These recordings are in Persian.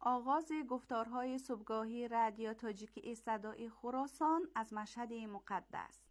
آغاز گفتارهای صبحگاهی رادیو تاجیکی صدای خراسان از مشهد مقدس.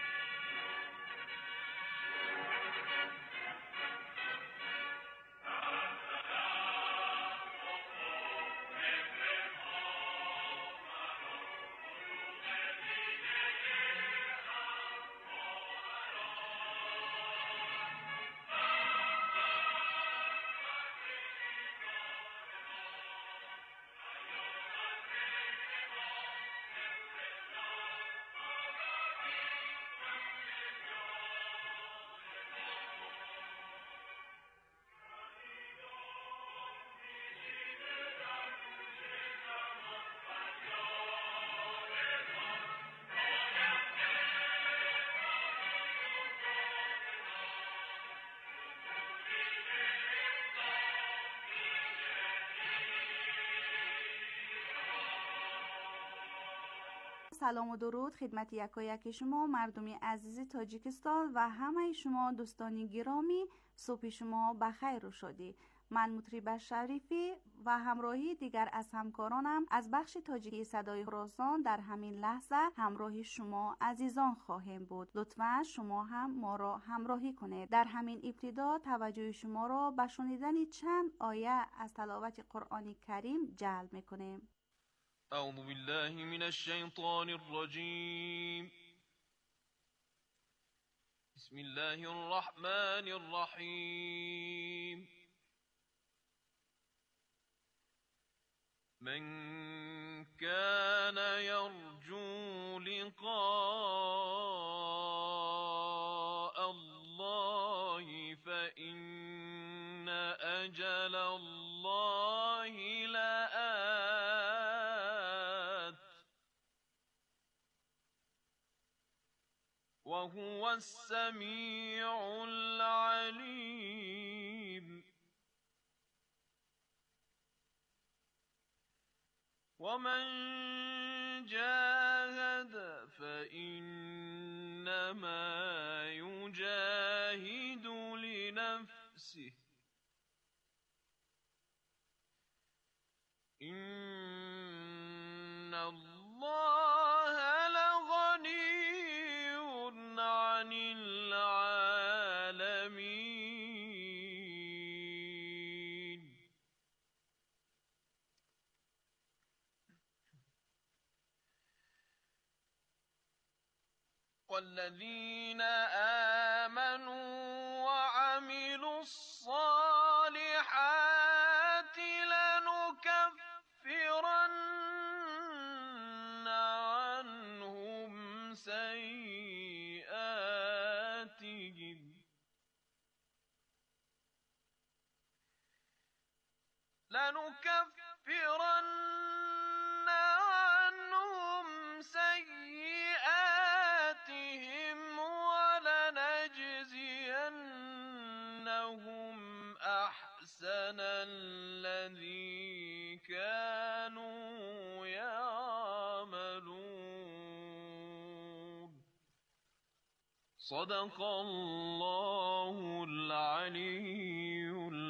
سلام و درود خدمت یکایک شما مردم عزیز تاجیکستان و همه شما دوستان گرامی. صبح شما بخیر و شادی. من مطرب شریفی و همراهی دیگر از همکارانم از بخش تاجیکی صدای خراسان در همین لحظه همراه شما عزیزان خواهیم بود. لطفاً شما هم ما را همراهی کنید. در همین ابتدا توجه شما را به شنیدن چند آیه از تلاوت قرآن کریم جلب می‌کنیم. اعوذ بالله من الشیطان الرجیم. بسم الله الرحمن الرحیم. من كان يرجو لقاء الله فإن أجل الله لآت وهو السميع العليم. ومن جاهد فإنما يجاهد لنفسه إن الله لغني عن العالمين. والذين آمنوا وعملوا الصالحات لنكفرن عنهم سيئاتهم ولنجزينهم أحسن الذي كانوا يعملون. صدق الله العلی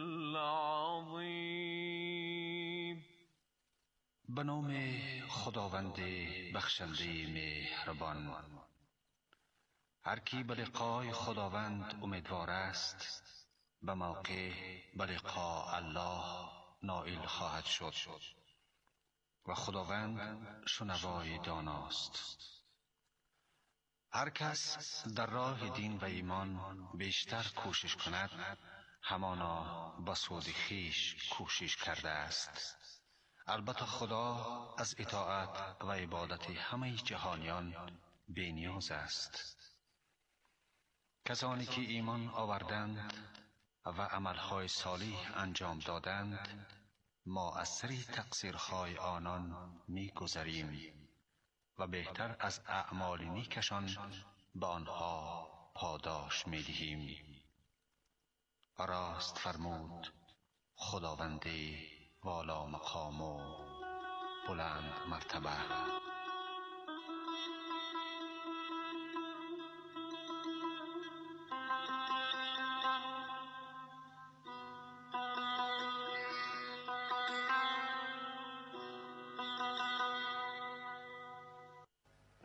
العظیم. به نام خداوند بخشنده مهربان. هر کی به لقای خداوند امیدوار است به موقع به لقاء الله نائل خواهد شد و خداوند شنوای داناست. هر کس در راه دین و ایمان بیشتر کوشش کند همانا به سود خویش کوشش کرده است. البته خدا از اطاعت و عبادت همه جهانیان بی نیاز است. کسانی که ایمان آوردند و عملهای صالح انجام دادند ما از سری تقصیرهای آنان می گذریم و بهتر از اعمال نیکشان به آنها پاداش می دهیم. راست فرمود خداوند والا مقام و بلند مرتبه.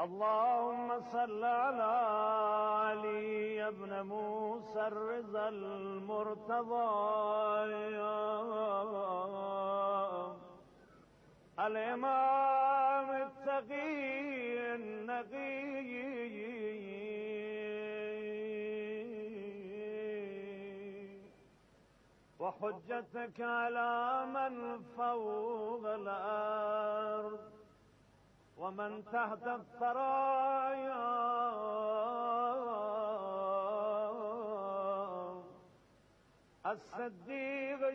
اللهم صل على علي بن موسى الرضا المرتضى الإمام التقي النقي وحجتك على من فوق الأرض ومن تحت الثرايا الصديق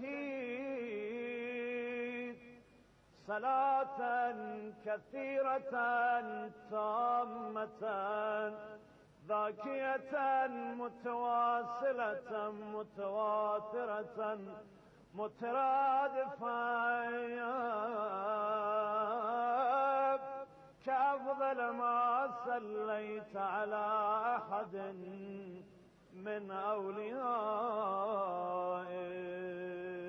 الشهيد صلاة كثيرة تامة ذاكية متواصلة متواترة مترادفة كأفضل ما صليت على أحد من أوليائك.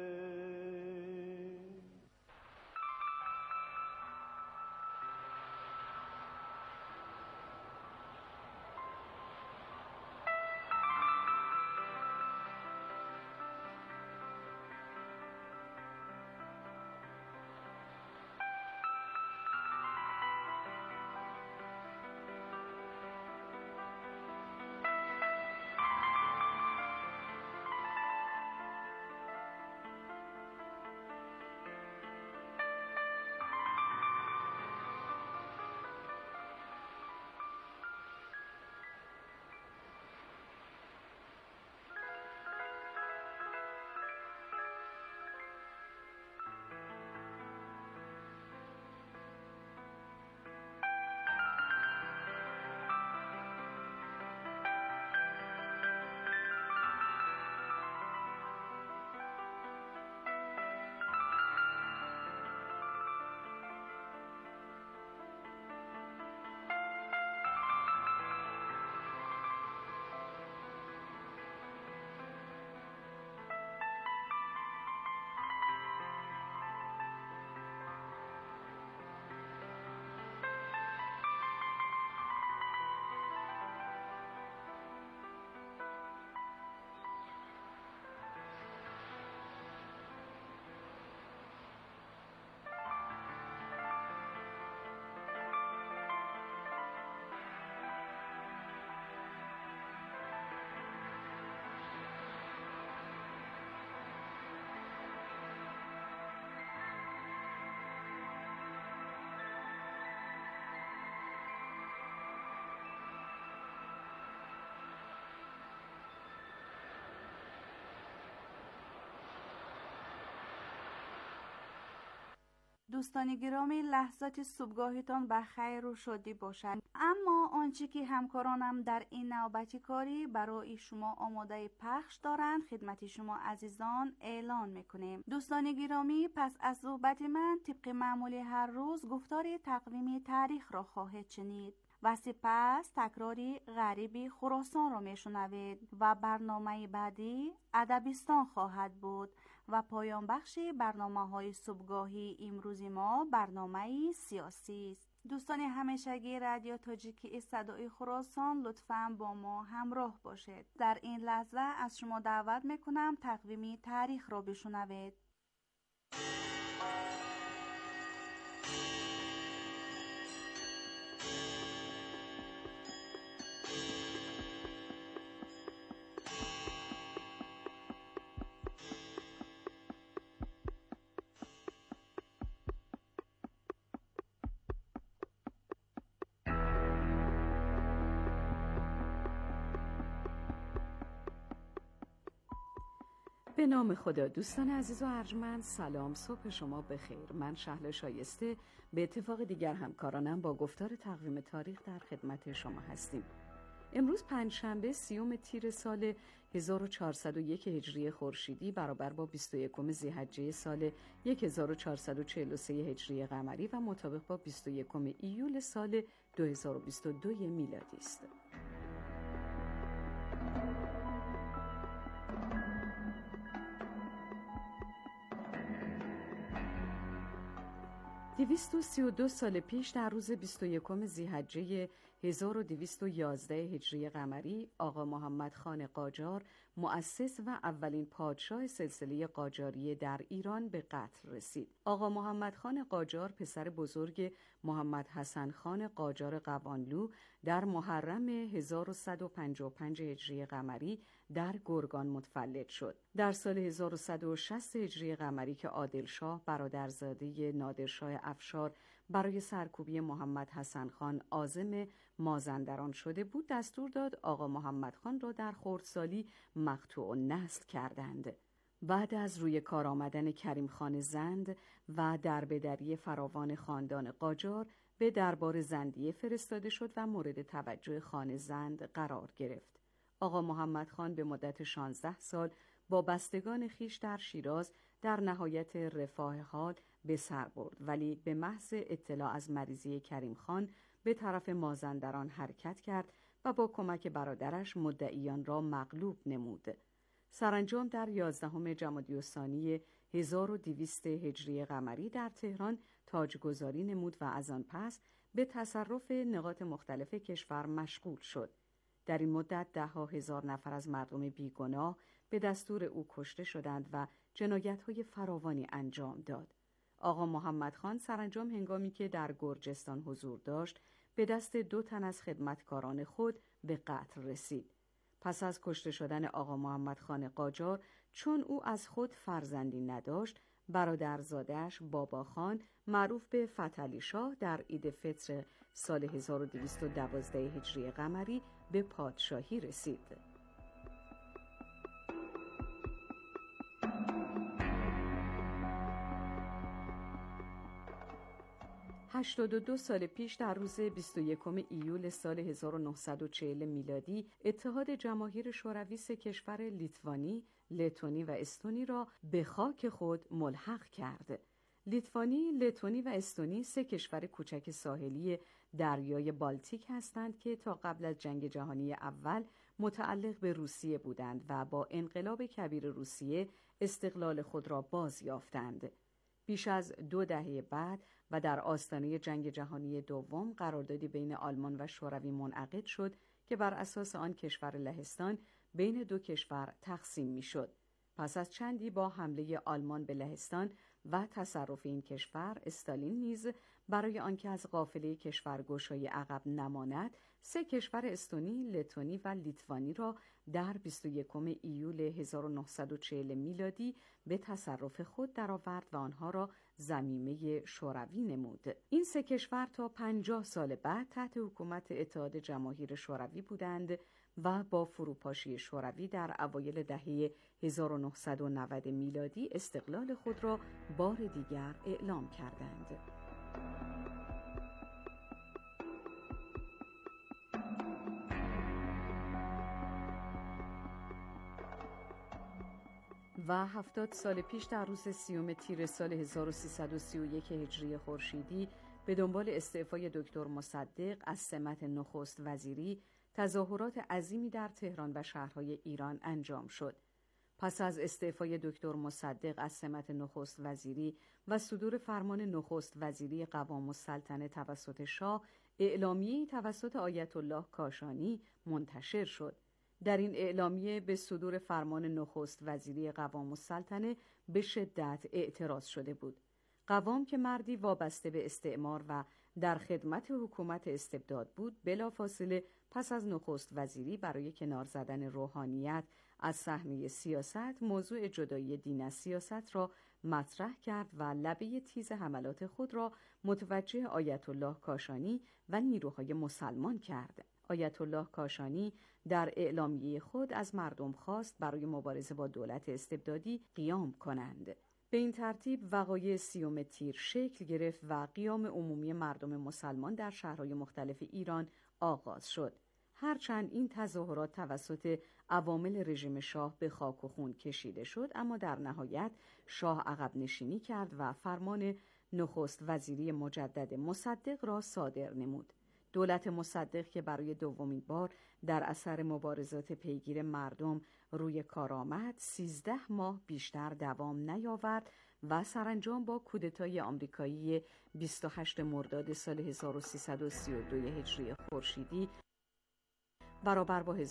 دوستان گرامی، لحظات صبحگاهتان بخیر و شادی باشد. اما آنچه که همکارانم در این نوبتی کاری برای شما آماده پخش دارند خدمت شما عزیزان اعلان میکنیم. دوستان گرامی، پس از صحبت من طبق معمول هر روز گفتار تقویم تاریخ را خواهید شنید و سپس تکراری غریبی خراسان را میشنوید و برنامه بعدی ادبستان خواهد بود و پایان بخش برنامه‌های صبحگاهی امروز ما برنامه سیاسی است. دوستان همیشگی رادیو تاجیکی صدای خراسان، لطفاً با ما همراه باشید. در این لحظه از شما دعوت میکنم تقویم تاریخ را بشنوید. به نام خدا. دوستان عزیز و ارجمند، سلام، صبح شما بخیر. من شهلا شایسته به اتفاق دیگر همکارانم با گفتار تقویم تاریخ در خدمت شما هستیم. امروز پنجشنبه 30 تیر سال 1401 هجری خورشیدی برابر با 21 ذی‌حجه سال 1443 هجری قمری و مطابق با 21 ایول سال 2022 میلادی است. 232 سال پیش در روز 21 ذی‌حجه 1211 هجری قمری آقا محمد خان قاجار مؤسس و اولین پادشاه سلسله قاجاریه در ایران به قتل رسید. آقا محمد خان قاجار پسر بزرگ محمد حسن خان قاجار قوانلو در محرم 1155 هجری قمری در گرگان متولد شد. در سال 1160 هجری قمری که عادل شاه برادرزاده نادرشاه افشار برای سرکوبی محمد حسن خان عازم مازندران شده بود، دستور داد آقا محمد خان را در خردسالی مقطوع النسل کردند. بعد از روی کار آمدن کریم خان زند و دربدری فراوان خاندان قاجار به دربار زندیه فرستاده شد و مورد توجه خان زند قرار گرفت. آقا محمد خان به مدت 16 سال با بستگان خیش در شیراز در نهایت رفاه حال به سر برد، ولی به محض اطلاع از مریضی کریم خان به طرف مازندران حرکت کرد و با کمک برادرش مدعیان را مغلوب نمود. سرانجام در 11 جمادی الثانی 1200 هجری قمری در تهران تاجگذاری نمود و از آن پس به تصرف نقاط مختلف کشور مشغول شد. در این مدت ده‌ها هزار نفر از مردم بیگناه به دستور او کشته شدند و جنایت‌های فراوانی انجام داد. آقا محمد خان سرانجام هنگامی که در گرجستان حضور داشت به دست 2 تن از خدمتکاران خود به قتل رسید. پس از کشته شدن آقا محمد خان قاجار، چون او از خود فرزندی نداشت، برادرزاده‌اش بابا خان معروف به فتحعلی شاه در عید فطر سال 1212 هجری قمری به پادشاهی رسید. 82 سال پیش در روز 21 ایول سال 1940 میلادی اتحاد جماهیر شوروی 3 کشور لیتوانی، لتونی و استونی را به خاک خود ملحق کرد. لیتوانی، لتونی و استونی 3 کشور کوچک ساحلی دریای بالتیک هستند که تا قبل از جنگ جهانی اول متعلق به روسیه بودند و با انقلاب کبیر روسیه استقلال خود را باز یافتند. بیش از 2 دهه بعد و در آستانه جنگ جهانی دوم قراردادی بین آلمان و شوروی منعقد شد که بر اساس آن کشور لهستان بین 2 کشور تقسیم می‌شد. پس از چندی با حمله آلمان به لهستان و تصرف این کشور، استالین نیز برای آنکه از قافله کشورگشایی عقب نماند، 3 کشور استونی، لتونی و لیتوانی را در 21 ایول 1940 میلادی به تصرف خود درآورد و آنها را ضمیمه شوروی نمود. این 3 کشور تا 50 سال بعد تحت حکومت اتحاد جماهیر شوروی بودند و با فروپاشی شوروی در اوایل دهه 1990 میلادی استقلال خود را بار دیگر اعلام کردند. و 70 سال پیش در روز 30 تیر سال 1331 هجری خورشیدی به دنبال استعفای دکتر مصدق از سمت نخست وزیری تظاهرات عظیمی در تهران و شهرهای ایران انجام شد. پس از استعفای دکتر مصدق از سمت نخست وزیری و صدور فرمان نخست وزیری قوام السلطنه توسط شاه، اعلامیه‌ای توسط آیت الله کاشانی منتشر شد. در این اعلامیه به صدور فرمان نخست وزیری قوام السلطنه به شدت اعتراض شده بود. قوام که مردی وابسته به استعمار و در خدمت حکومت استبداد بود، بلافاصله پس از نخست وزیری برای کنار زدن روحانیت از صحنه سیاست، موضوع جدایی دین از سیاست را مطرح کرد و لبه تیز حملات خود را متوجه آیت الله کاشانی و نیروهای مسلمان کرد. آیت الله کاشانی در اعلامیه خود از مردم خواست برای مبارزه با دولت استبدادی قیام کنند. به این ترتیب وقایع 30 تیر شکل گرفت و قیام عمومی مردم مسلمان در شهرهای مختلف ایران آغاز شد. هرچند این تظاهرات توسط عوامل رژیم شاه به خاک و خون کشیده شد، اما در نهایت شاه عقب نشینی کرد و فرمان نخست وزیری مجدد مصدق را صادر نمود. دولت مصدق که برای دومین بار در اثر مبارزات پیگیر مردم روی کار آمد، 13 ماه بیشتر دوام نیاورد و سرانجام با کودتای آمریکایی 28 مرداد سال 1332 هجری خورشیدی برابر با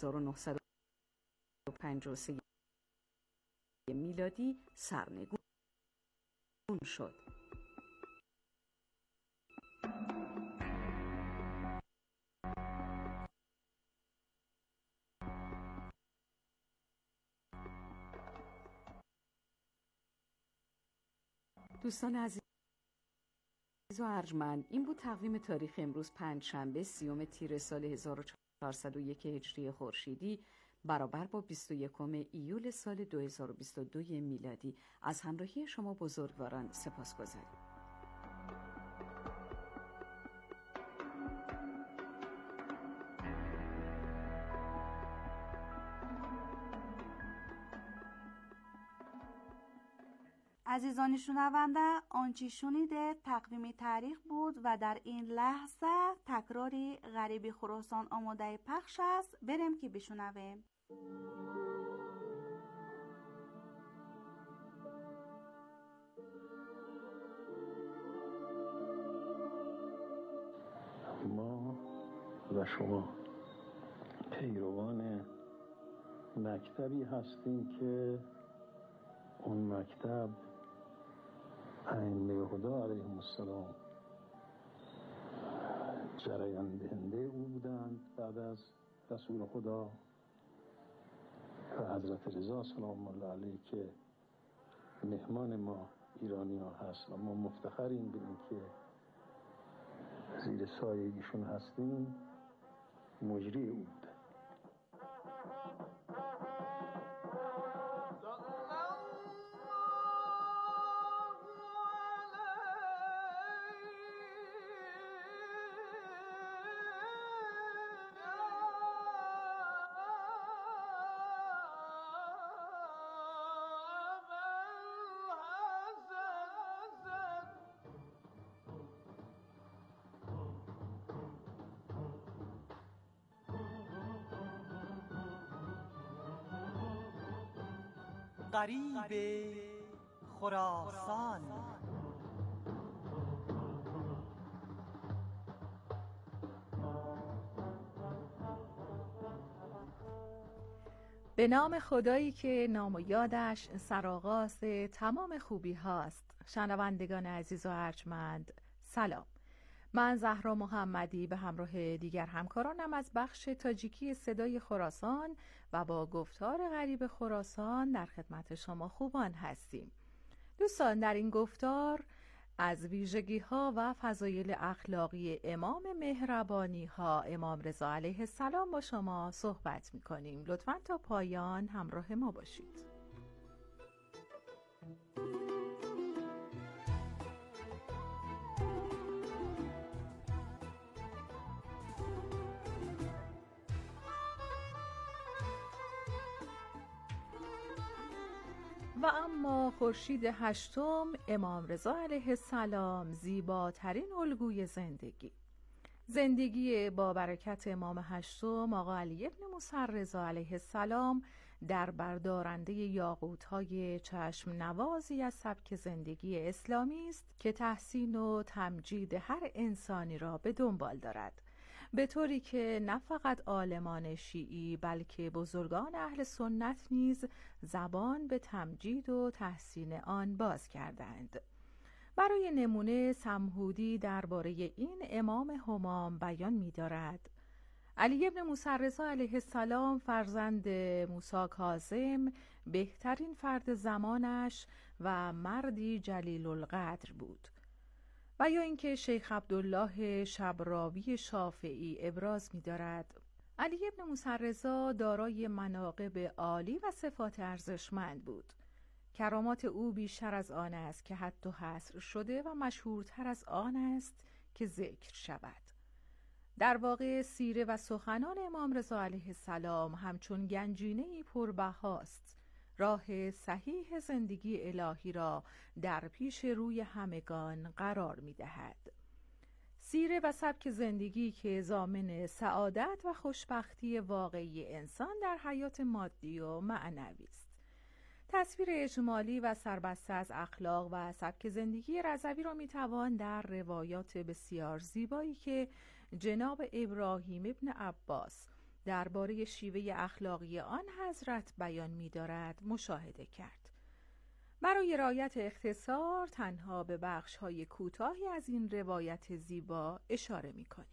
1953 میلادی سرنگون شد. دوستان عزیز و ارجمند، این بود تقویم تاریخ امروز پنجشنبه 30 تیر سال 1401 هجری خورشیدی برابر با 21 ایول سال 2022 میلادی. از همراهی شما بزرگواران سپاسگزاریم. عزیزان شنونده، آنچه شنیده تقویم تاریخ بود و در این لحظه تکراری غریب خراسان آماده پخش است. بریم که بشنویم. ما و شما پیروان مکتبی هستیم که اون مکتب ائمه هدا علیهم السلام جریان دهنده او بودند بعد از رسول خدا و حضرت رضا سلام الله علیه که مهمان ما ایرانی ها هست و ما مفتخریم به این که زیر سایه ایشون هستیم. مجری او بوده. غریب خراسان. به نام خدایی که نام و یادش سرآغاز تمام خوبی هاست. شنوندگان عزیز و ارجمند، سلام. من زهرا محمدی به همراه دیگر همکارانم از بخش تاجیکی صدای خراسان و با گفتار غریب خراسان در خدمت شما خوبان هستیم. دوستان، در این گفتار از ویژگی ها و فضایل اخلاقی امام مهربانی ها امام رضا علیه السلام با شما صحبت می کنیم. لطفاً تا پایان همراه ما باشید. و اما خورشید هشتم امام رضا علیه السلام زیباترین الگوی زندگی با برکت امام هشتم آقا علی ابن موسی رضا علیه السلام در بردارنده یاقوت‌های چشم نوازی از سبک زندگی اسلامی است که تحسین و تمجید هر انسانی را به دنبال دارد، به طوری که نه فقط عالمان شیعی بلکه بزرگان اهل سنت نیز زبان به تمجید و تحسین آن باز کردند. برای نمونه سمهودی درباره این امام همام بیان می‌دارد: علی ابن موسی رضا علیه السلام فرزند موسی کاظم بهترین فرد زمانش و مردی جلیل القدر بود. و یا اینکه شیخ عبدالله شبراوی شافعی ابراز می‌دارد: علی ابن موسی رضا دارای مناقب عالی و صفات ارزشمند بود. کرامات او بیشتر از آن است که حد و حصر شده و مشهورتر از آن است که ذکر شود. در واقع سیره و سخنان امام رضا علیه السلام همچون گنجینه‌ای پربهاست، راه صحیح زندگی الهی را در پیش روی همگان قرار می‌دهد. سیره و سبک زندگی که ضامن سعادت و خوشبختی واقعی انسان در حیات مادی و معنوی است. تصویر اجمالی و سربسته از اخلاق و سبک زندگی رضوی را میتوان در روایات بسیار زیبایی که جناب ابراهیم ابن عباس درباره شیوه اخلاقی آن حضرت بیان می‌دارد مشاهده کرد. برای رعایت اختصار تنها به بخش‌های کوتاهی از این روایت زیبا اشاره می‌کنیم.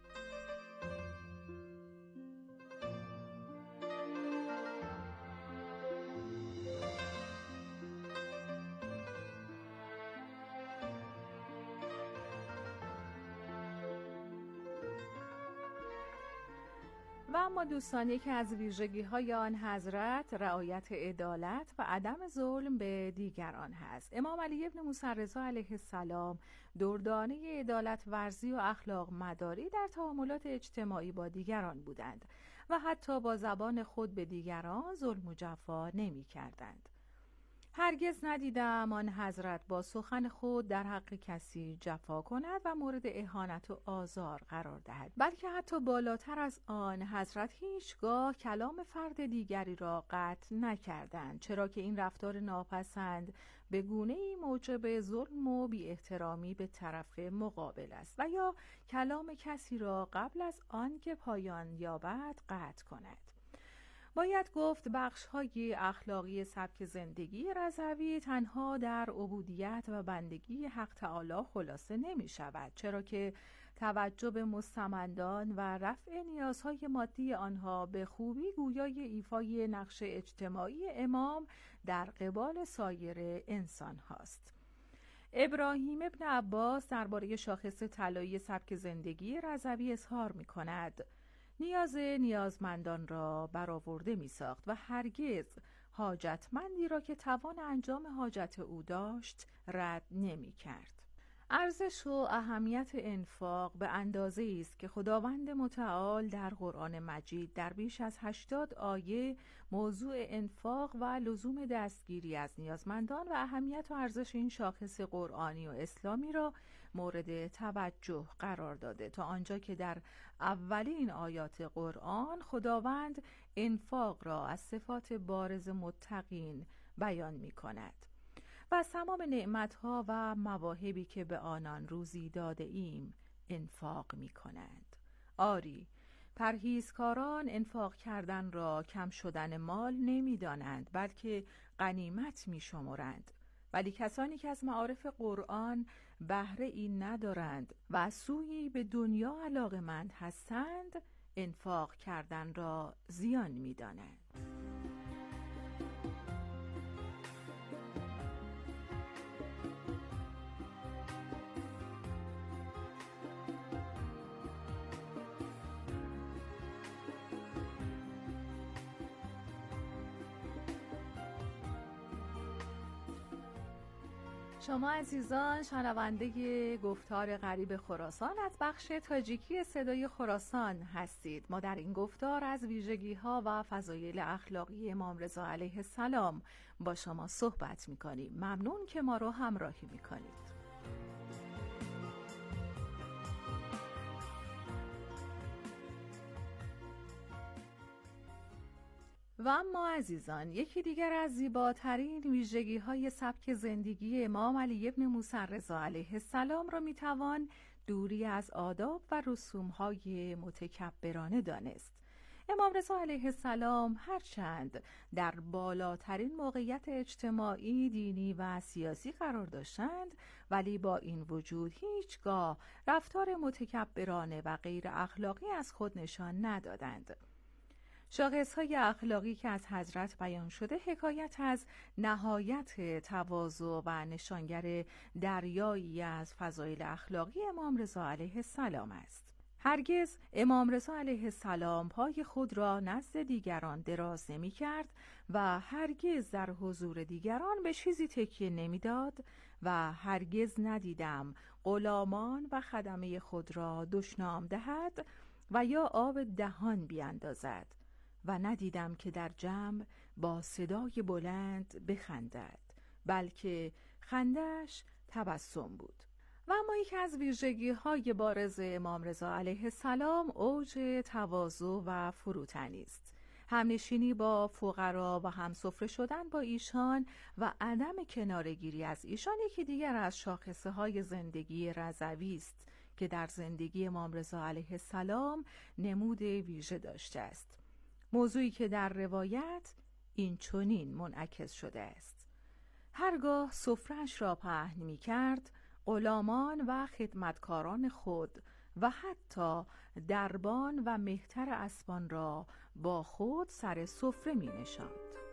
و اما دوستان، یکی از ویژگی‌های آن حضرت رعایت عدالت و عدم ظلم به دیگران هست. امام علی ابن موسی رضا علیه السلام دردانه عدالت ورزی و اخلاق مداری در تعاملات اجتماعی با دیگران بودند و حتی با زبان خود به دیگران ظلم و جفا نمی‌کردند. هرگز ندیدم آن حضرت با سخن خود در حق کسی جفا کند و مورد اهانت و آزار قرار دهد، بلکه حتی بالاتر از آن حضرت هیچگاه کلام فرد دیگری را قطع نکردند، چرا که این رفتار ناپسند به گونه‌ای موجب ظلم و بی احترامی به طرف مقابل است و یا کلام کسی را قبل از آن که پایان یابد قطع کند. باید گفت بخش‌های اخلاقی سبک زندگی رضوی تنها در عبودیت و بندگی حق تعالی خلاصه نمی شود، چرا که توجه به مستمندان و رفع نیازهای مادی آنها به خوبی گویای ایفای نقش اجتماعی امام در قبال سایر انسان هاست. ابراهیم ابن عباس درباره شاخص طلایی سبک زندگی رضوی اظهار می کند: نیازمندان را برآورده می ساخت و هرگز حاجتمندی را که توان انجام حاجت او داشت رد نمی کرد. ارزش و اهمیت انفاق به اندازه‌ای است که خداوند متعال در قرآن مجید در بیش از 80 آیه موضوع انفاق و لزوم دستگیری از نیازمندان و اهمیت و ارزش این شاخص قرآنی و اسلامی را مورد توجه قرار داده، تا آنجا که در اولین آیات قرآن خداوند انفاق را از صفات بارز متقین بیان می کند و از تمام نعمتها و مواهبی که به آنان روزی داده ایم انفاق می کنند. آری، پرهیزکاران انفاق کردن را کم شدن مال نمی دانند، بلکه غنیمت می شمرند. ولی کسانی که از معارف قرآن بهره این ندارند و سویی به دنیا علاقه‌مند هستند، انفاق کردن را زیان می دانند. شما عزیزان شنونده گفتار غریب خراسان از بخش تاجیکی صدای خراسان هستید. ما در این گفتار از ویژگی‌ها و فضایل اخلاقی امام رضا علیه السلام با شما صحبت می‌کنیم. ممنون که ما رو همراهی می‌کنید. و اما عزیزان، یکی دیگر از زیباترین ویژگی‌های سبک زندگی امام علی ابن موسی رضا علیه السلام را میتوان دوری از آداب و رسوم‌های متکبرانه دانست. امام رضا علیه السلام هرچند در بالاترین موقعیت اجتماعی، دینی و سیاسی قرار داشتند، ولی با این وجود هیچگاه رفتار متکبرانه و غیر اخلاقی از خود نشان ندادند. شاخص‌های اخلاقی که از حضرت بیان شده حکایت از نهایت تواضع و نشانگر دریایی از فضایل اخلاقی امام رضا علیه السلام است. هرگز امام رضا علیه السلام پای خود را نزد دیگران دراز نمی کرد و هرگز در حضور دیگران به چیزی تکیه نمی داد و هرگز ندیدم غلامان و خدمه خود را دشنام دهد و یا آب دهان بیاندازد و ندیدم که در جمع با صدای بلند بخندد، بلکه خندش تبسم بود. و اما یکی از ویژگی‌های بارز امام رضا علیه السلام اوج تواضع و فروتنی است. همنشینی با فقرا و همسفره شدن با ایشان و عدم کناره‌گیری از ایشان یکی دیگر از شاخصه‌های زندگی رضوی است که در زندگی امام رضا علیه السلام نمود ویژه داشته است. موضوعی که در روایت این چنین منعکس شده است: هرگاه سفره‌اش را پهن می‌کرد، غلامان و خدمتکاران خود و حتی دربان و مهتر اسبان را با خود سر سفره می‌نشاند.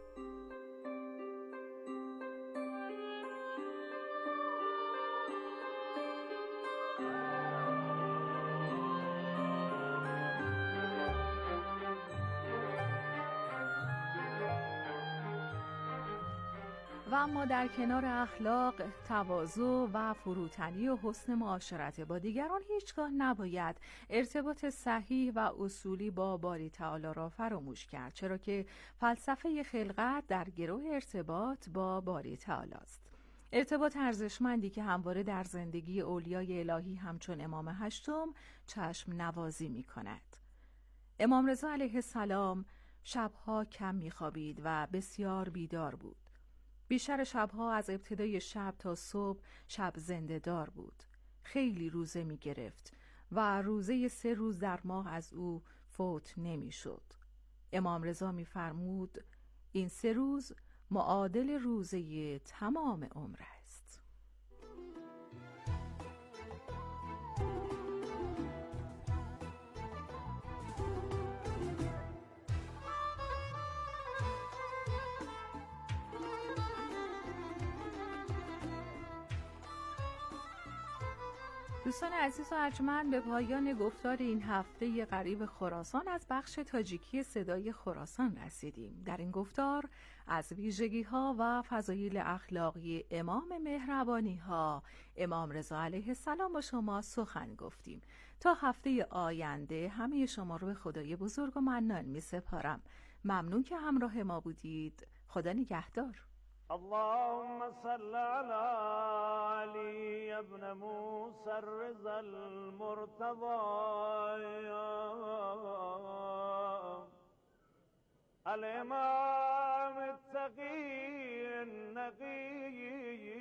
و اما در کنار اخلاق، تواضع و فروتنی و حسن معاشرت با دیگران هیچگاه نباید ارتباط صحیح و اصولی با باری تعالی را فراموش کرد، چرا که فلسفه خلقت در گرو ارتباط با باری تعالی است. ارتباط ارزشمندی که همواره در زندگی اولیای الهی همچون امام هشتم چشم نوازی می کند. امام رضا علیه السلام شبها کم می خوابید و بسیار بیدار بود. بیشتر شبها از ابتدای شب تا صبح شب زنده دار بود. خیلی روزه می گرفت و روزه 3 روز در ماه از او فوت نمی شد. امام رضا می فرمود این 3 روز معادل روزه تمام عمر است. دوستان عزیز و ارجمند، به پایان گفتار این هفته غریب خراسان از بخش تاجیکی صدای خراسان رسیدیم. در این گفتار از ویژگی‌ها و فضایل اخلاقی امام مهربانی‌ها امام رضا علیه السلام با شما سخن گفتیم. تا هفته آینده همه شما رو به خدای بزرگ و منان می‌سپارم. ممنون که همراه ما بودید. خدا نگهدار. اللهم صل على علي ابن موسى الرضا المرتضى الإمام التقي النقي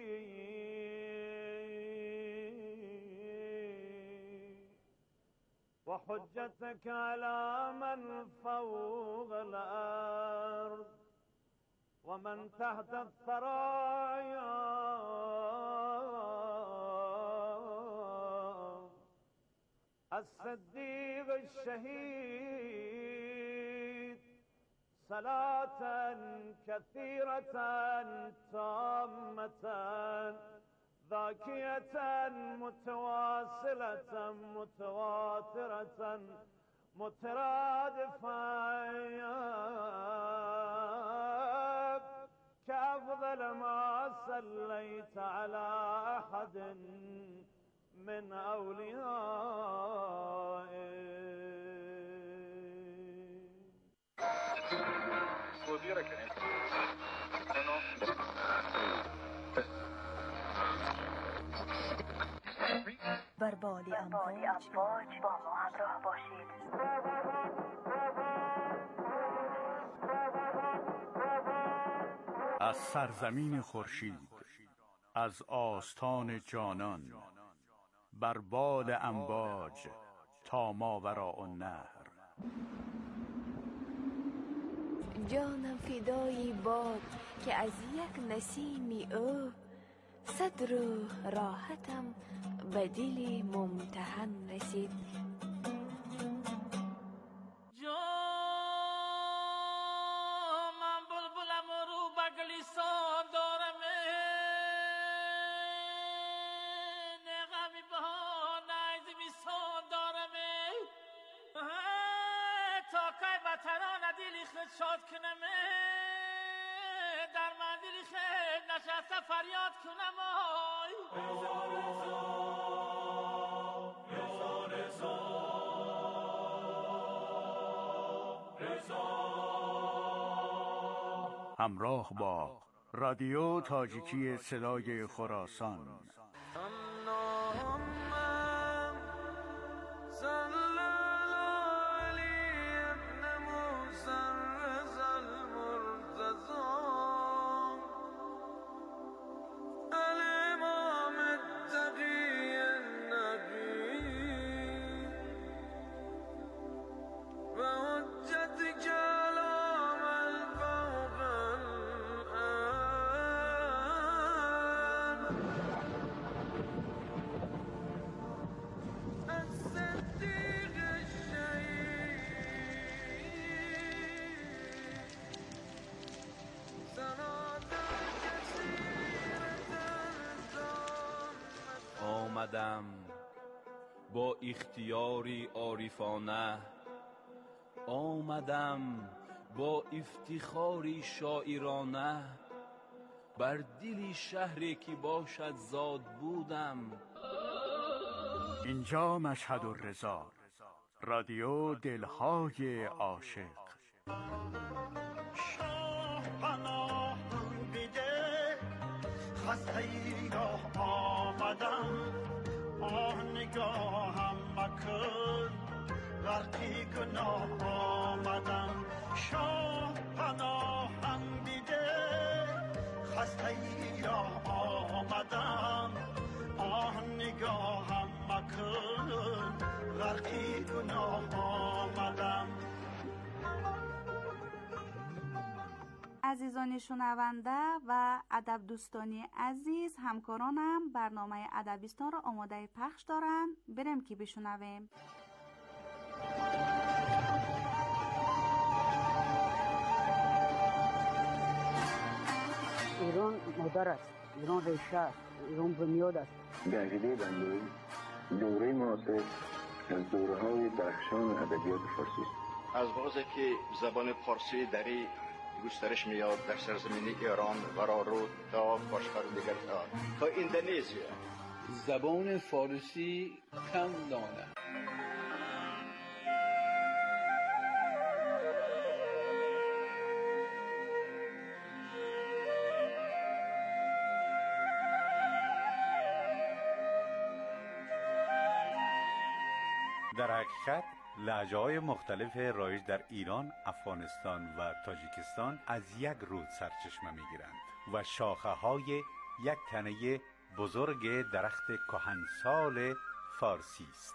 وحجتك على من فوق الأرض ومن تحت الثرايا الصديق الشهيد صلاة كثيرة تامة ذاكية متواصلة متواترة مترادفة كأفضل ما صليت على أحد من أوليائك بر بال امواج با ما همراه باشید. از سرزمین خورشید، از آستان جانان، بر بال امواج تا ماوراء النهر. جانم فدای باد که از یک نسیمی او صد روح راحتم به دل ممتحن رسید. من بلبلم رو بگلیسان دارم، نغمی بها نیز بیسان دارم، تا که وطنان دلی خود شاد کنم، در من دلی خود نشسته فریاد کنم. همراه با رادیو تاجیکی صدای خراسان. صلى على علي ابن موسى آمدم با اختیاری عارفانه، آمدم با افتخاری شاعرانه، بر دل شهری که باشد زاد بودم. اینجا مشهد الرضا، رادیو دلهای عاشق. شاه پناه بده، خسته ای را آمدم، آه نگاهم مکن، غرقی گناه آمدم. شاه پناهم بده، خسته ای را آمدم، آه نگاهم مکن، غرقی گناه آمدم. عزیزان شنونده و ادب دوستانی عزیز، همکارانم برنامه ادبیستان را آماده پخش دارند. بریم که بشنویم. ایران مادر است، ایران ریشه است، ایران بنیاد است. به عقیده بنده دوره معاصر از دوره‌های درخشان ادبیات فارسی است. از وقتی که زبان فارسی دری گسترش میاد در سرزمین ایران و رو تا باشتر دیگر تا اندونزیا، زبان فارسی کم دانه. در حقیقت لهجه‌های مختلف رایج در ایران، افغانستان و تاجیکستان از یک رود سرچشمه می‌گیرند و شاخه‌های یک تنه بزرگ درخت کهنسال فارسی است.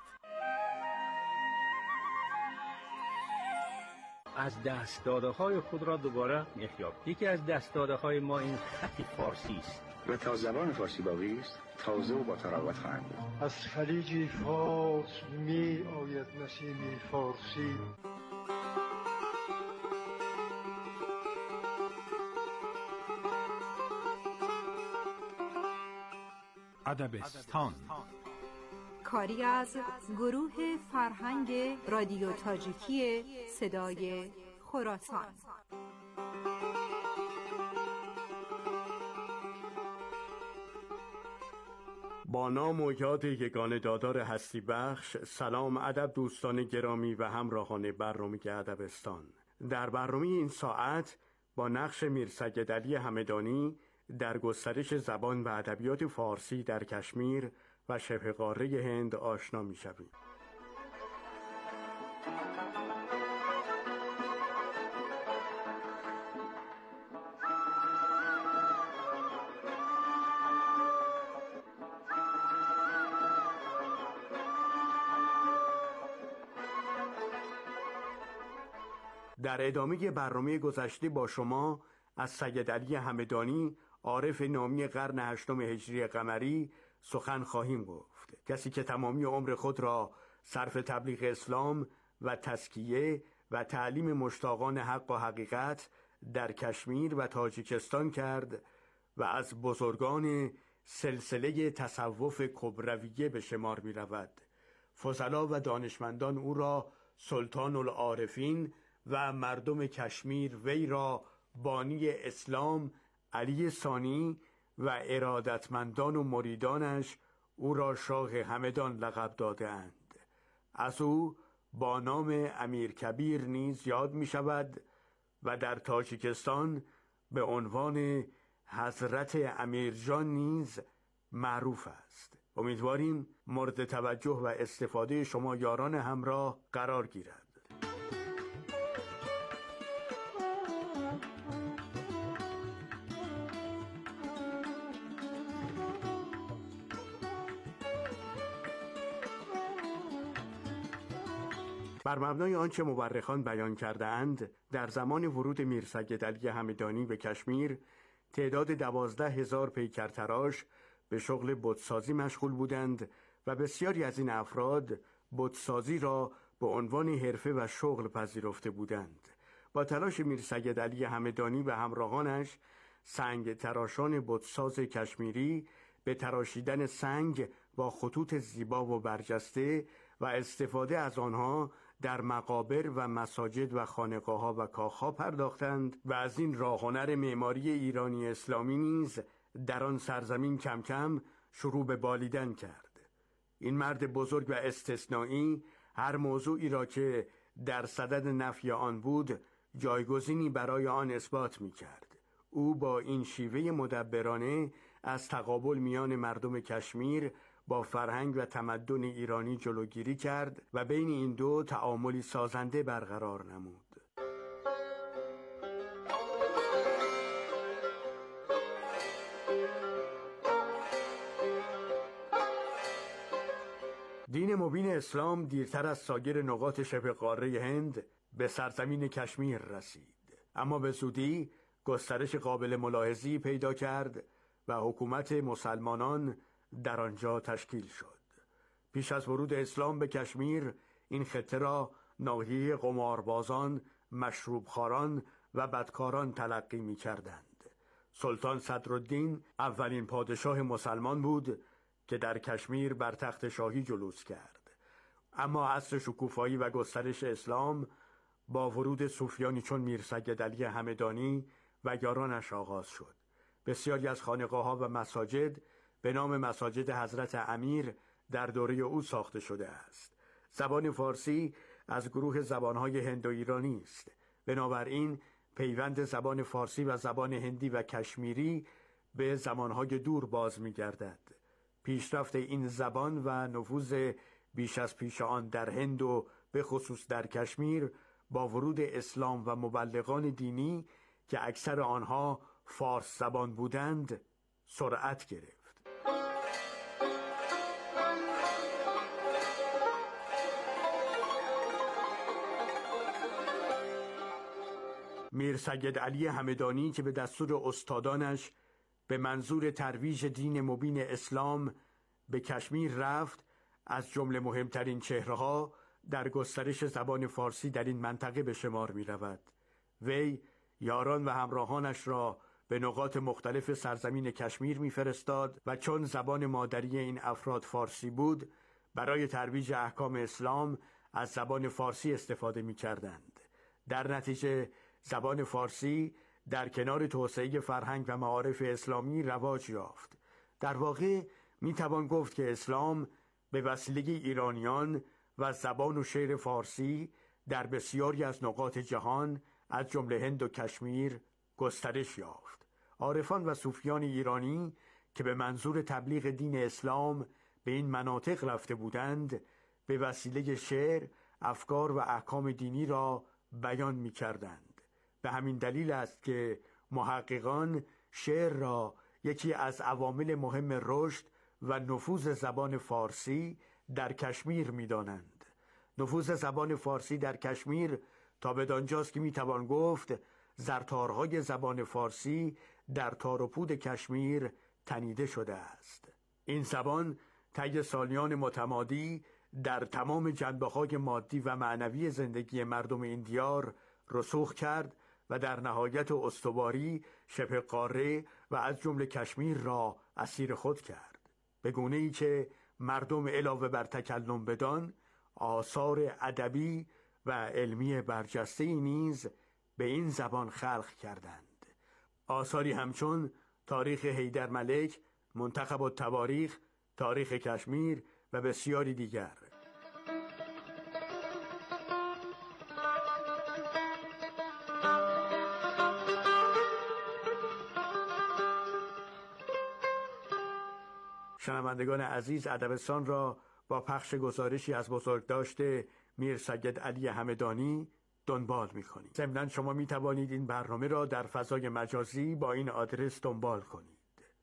از دست‌داده‌های خود را دوباره می‌یابیم. یکی از دست‌داده‌های ما این خط فارسی است و تا زبان فارسی باقی است تازه و با تراوت خواهند بود. از خلیج فارس می آید نسیم فارسی. ادبستان، کاری از گروه فرهنگ رادیو تاجیکی صدای خراسان. با نام و یاد یگانه دادار هستی بخش، سلام ادب دوستان گرامی و همراهان برنامه ادبستان. در برنامه این ساعت با نقش میرسید علی همدانی در گسترش زبان و ادبیات فارسی در کشمیر و شبه قاره هند آشنا می‌شویم. در ادامه برنامه گذشته با شما از سید علی همدانی، عارف نامی قرن 8 هجری قمری سخن خواهیم گفت. کسی که تمامی عمر خود را صرف تبلیغ اسلام و تزکیه و تعلیم مشتاقان حق و حقیقت در کشمیر و تاجیکستان کرد و از بزرگان سلسله تصوف کبرویه به شمار می رود. فضلا و دانشمندان او را سلطان العارفین و مردم کشمیر وی را بانی اسلام علی ثانی و ارادتمندان و مریدانش او را شاه همدان لقب داده‌اند. از او با نام امیر کبیر نیز یاد می شود و در تاجیکستان به عنوان حضرت امیرجان نیز معروف است. امیدواریم مورد توجه و استفاده شما یاران همراه قرار گیرد. بر مبنای آنچه مورخان بیان کرده اند، در زمان ورود میرسید علی همدانی به کشمیر تعداد 12,000 پیکرتراش به شغل بتسازی مشغول بودند و بسیاری از این افراد بتسازی را به عنوان حرفه و شغل پذیرفته بودند. با تلاش میرسید علی همدانی و همراهانش، سنگ تراشان بتساز کشمیری به تراشیدن سنگ با خطوط زیبا و برجسته و استفاده از آنها در مقابر و مساجد و خانقاه‌ها و کاخ‌ها پرداختند و از این راه هنر معماری ایرانی اسلامی نیز در آن سرزمین کم کم شروع به بالیدن کرد. این مرد بزرگ و استثنایی هر موضوعی را که در صدد نفی آن بود جایگزینی برای آن اثبات می‌کرد. او با این شیوه مدبرانه از تقابل میان مردم کشمیر با فرهنگ و تمدن ایرانی جلوگیری کرد و بین این دو تعاملی سازنده برقرار نمود. دین مبین اسلام دیرتر از سایر نقاط شبه قاره هند به سرزمین کشمیر رسید، اما به زودی گسترش قابل ملاحظه‌ای پیدا کرد و حکومت مسلمانان در آنجا تشکیل شد. پیش از ورود اسلام به کشمیر این خطه را ناحیه قماربازان، مشروبخواران و بدکاران تلقی می کردند. سلطان صدرالدین اولین پادشاه مسلمان بود که در کشمیر بر تخت شاهی جلوس کرد. اما عصر شکوفایی و گسترش اسلام با ورود صوفیانی چون میرسید علی همدانی و یارانش آغاز شد. بسیاری از خانقاه‌ها و مساجد به نام مساجد حضرت امیر در دوره او ساخته شده است. زبان فارسی از گروه زبانهای هندو ایرانی است. بنابراین پیوند زبان فارسی و زبان هندی و کشمیری به زمانهای دور باز می‌گردد. پیشرفت این زبان و نفوذ بیش از پیش آن در هند و به خصوص در کشمیر با ورود اسلام و مبلغان دینی که اکثر آنها فارس زبان بودند سرعت گرفت. میر سید علی همدانی که به دستور استادانش به منظور ترویج دین مبین اسلام به کشمیر رفت، از جمله مهمترین چهره‌ها در گسترش زبان فارسی در این منطقه به شمار می رود. وی یاران و همراهانش را به نقاط مختلف سرزمین کشمیر می فرستاد و چون زبان مادری این افراد فارسی بود، برای ترویج احکام اسلام از زبان فارسی استفاده می کردند. در نتیجه زبان فارسی در کنار توسعه فرهنگ و معارف اسلامی رواج یافت. در واقع می توان گفت که اسلام به وسیله ایرانیان و زبان و شعر فارسی در بسیاری از نقاط جهان از جمله هند و کشمیر گسترش یافت. عارفان و صوفیان ایرانی که به منظور تبلیغ دین اسلام به این مناطق رفته بودند، به وسیله شعر افکار و احکام دینی را بیان می کردند. به همین دلیل است که محققان شعر را یکی از عوامل مهم رشد و نفوذ زبان فارسی در کشمیر می دانند. نفوذ زبان فارسی در کشمیر تا بدانجاست که می توان گفت زرتارهای زبان فارسی در تار و پود کشمیر تنیده شده است. این زبان طی سالیان متمادی در تمام جنبه‌های مادی و معنوی زندگی مردم این دیار رسوخ کرد و در نهایت استواری شبه قاره و از جمله کشمیر را اسیر خود کرد، به گونه‌ای که مردم علاوه بر تکلم بدان آثار ادبی و علمی برجسته‌ای نیز به این زبان خلق کردند. آثاری همچون تاریخ حیدر ملک، منتخب التواریخ، تاریخ کشمیر و بسیاری دیگر. شنوندگان عزیز، ادبستان را با پخش گزارشی از بزرگداشت میر سید علی همدانی دنبال می‌کنید. ضمناً شما می‌توانید این برنامه را در فضای مجازی با این آدرس دنبال کنید: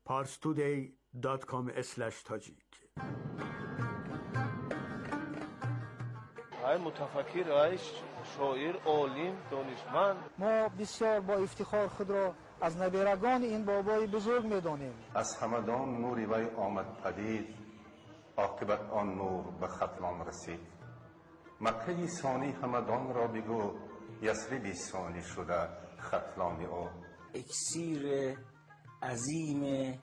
parstoday.com/tajik. ای متفکر، ای شاعر، عالم، دانشمند، ما بسیار با افتخار خود را از نبیرگان این بابای بزرگ می‌دانیم. از همدان نوری وی آمد پدید، عاقبت آن نور به ختلان رسید. مکه ثانی همدان را بگو، یثرب ثانی شده ختلان او. اکسیر عظیم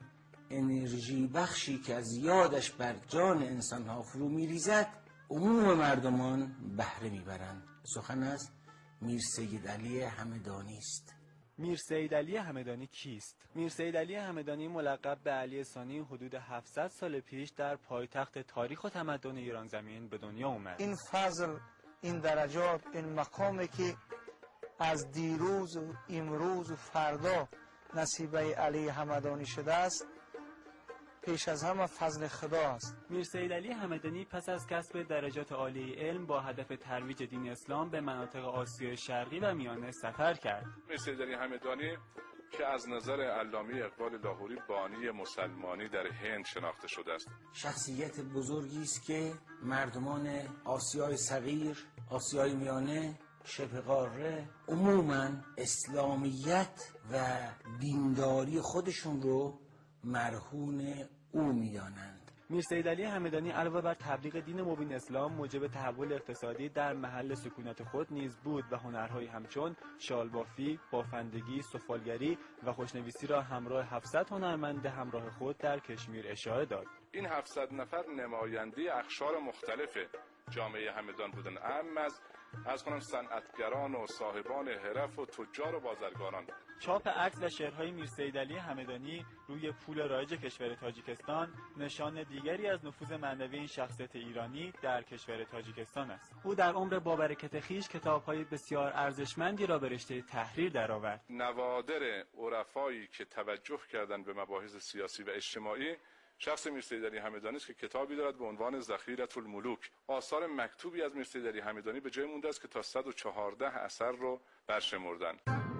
انرژی بخشی که از یادش بر جان انسانها فرو میریزد عموم مردمان بهره میبرند. سخن از میر سید علی همدانی است. میر سید علی همدانی کیست؟ میر سید علی همدانی ملقب به علی ثانی حدود 700 سال پیش در پایتخت تاریخ و تمدن ایران زمین به دنیا اومد. این فضل، این درجات، این مقامی که از دیروز و امروز و فردا نصیبه علی همدانی شده است، پیش از همه فضل خدا است. میر سید علی همدانی پس از کسب درجات عالی علم با هدف ترویج دین اسلام به مناطق آسیای شرقی و میانه سفر کرد. میر سید علی همدانی که از نظر علامه اقبال لاهوری بانی مسلمانی در هند شناخته شده است. شخصیت بزرگی است که مردمان آسیای صغیر، آسیای میانه، شبه قاره عموماً اسلامیت و دینداری خودشون رو مرهون او میدانند. میر سید علی همدانی علاوه بر تبلیغ دین مبین اسلام موجب تحول اقتصادی در محل سکونت خود نیز بود و هنرهایی همچون شالبافی، بافندگی، سفالگری و خوشنویسی را همراه 700 هنرمند همراه خود در کشمیر اشاعه داد. این 700 نفر نماینده اقشار مختلف جامعه همدان بودند، از کنم صنعتگران و صاحبان حرف و تجار و بازرگانان. چاپ عکس و شعرهای میر سید علی همدانی روی پول رایج کشور تاجیکستان نشان دیگری از نفوذ معنوی این شخصیت ایرانی در کشور تاجیکستان است. او در عمر بابرکت خویش کتاب‌های بسیار ارزشمندی را به رشته تحریر درآورد. نوادر عرفایی که توجه کردند به مباحث سیاسی و اجتماعی شخص میر سید علی همدانی است که کتابی دارد به عنوان ذخیره الملوک. آثار مکتوبی از میر سید علی همدانی به جای مونده است که تا 114 اثر رو برشمردند.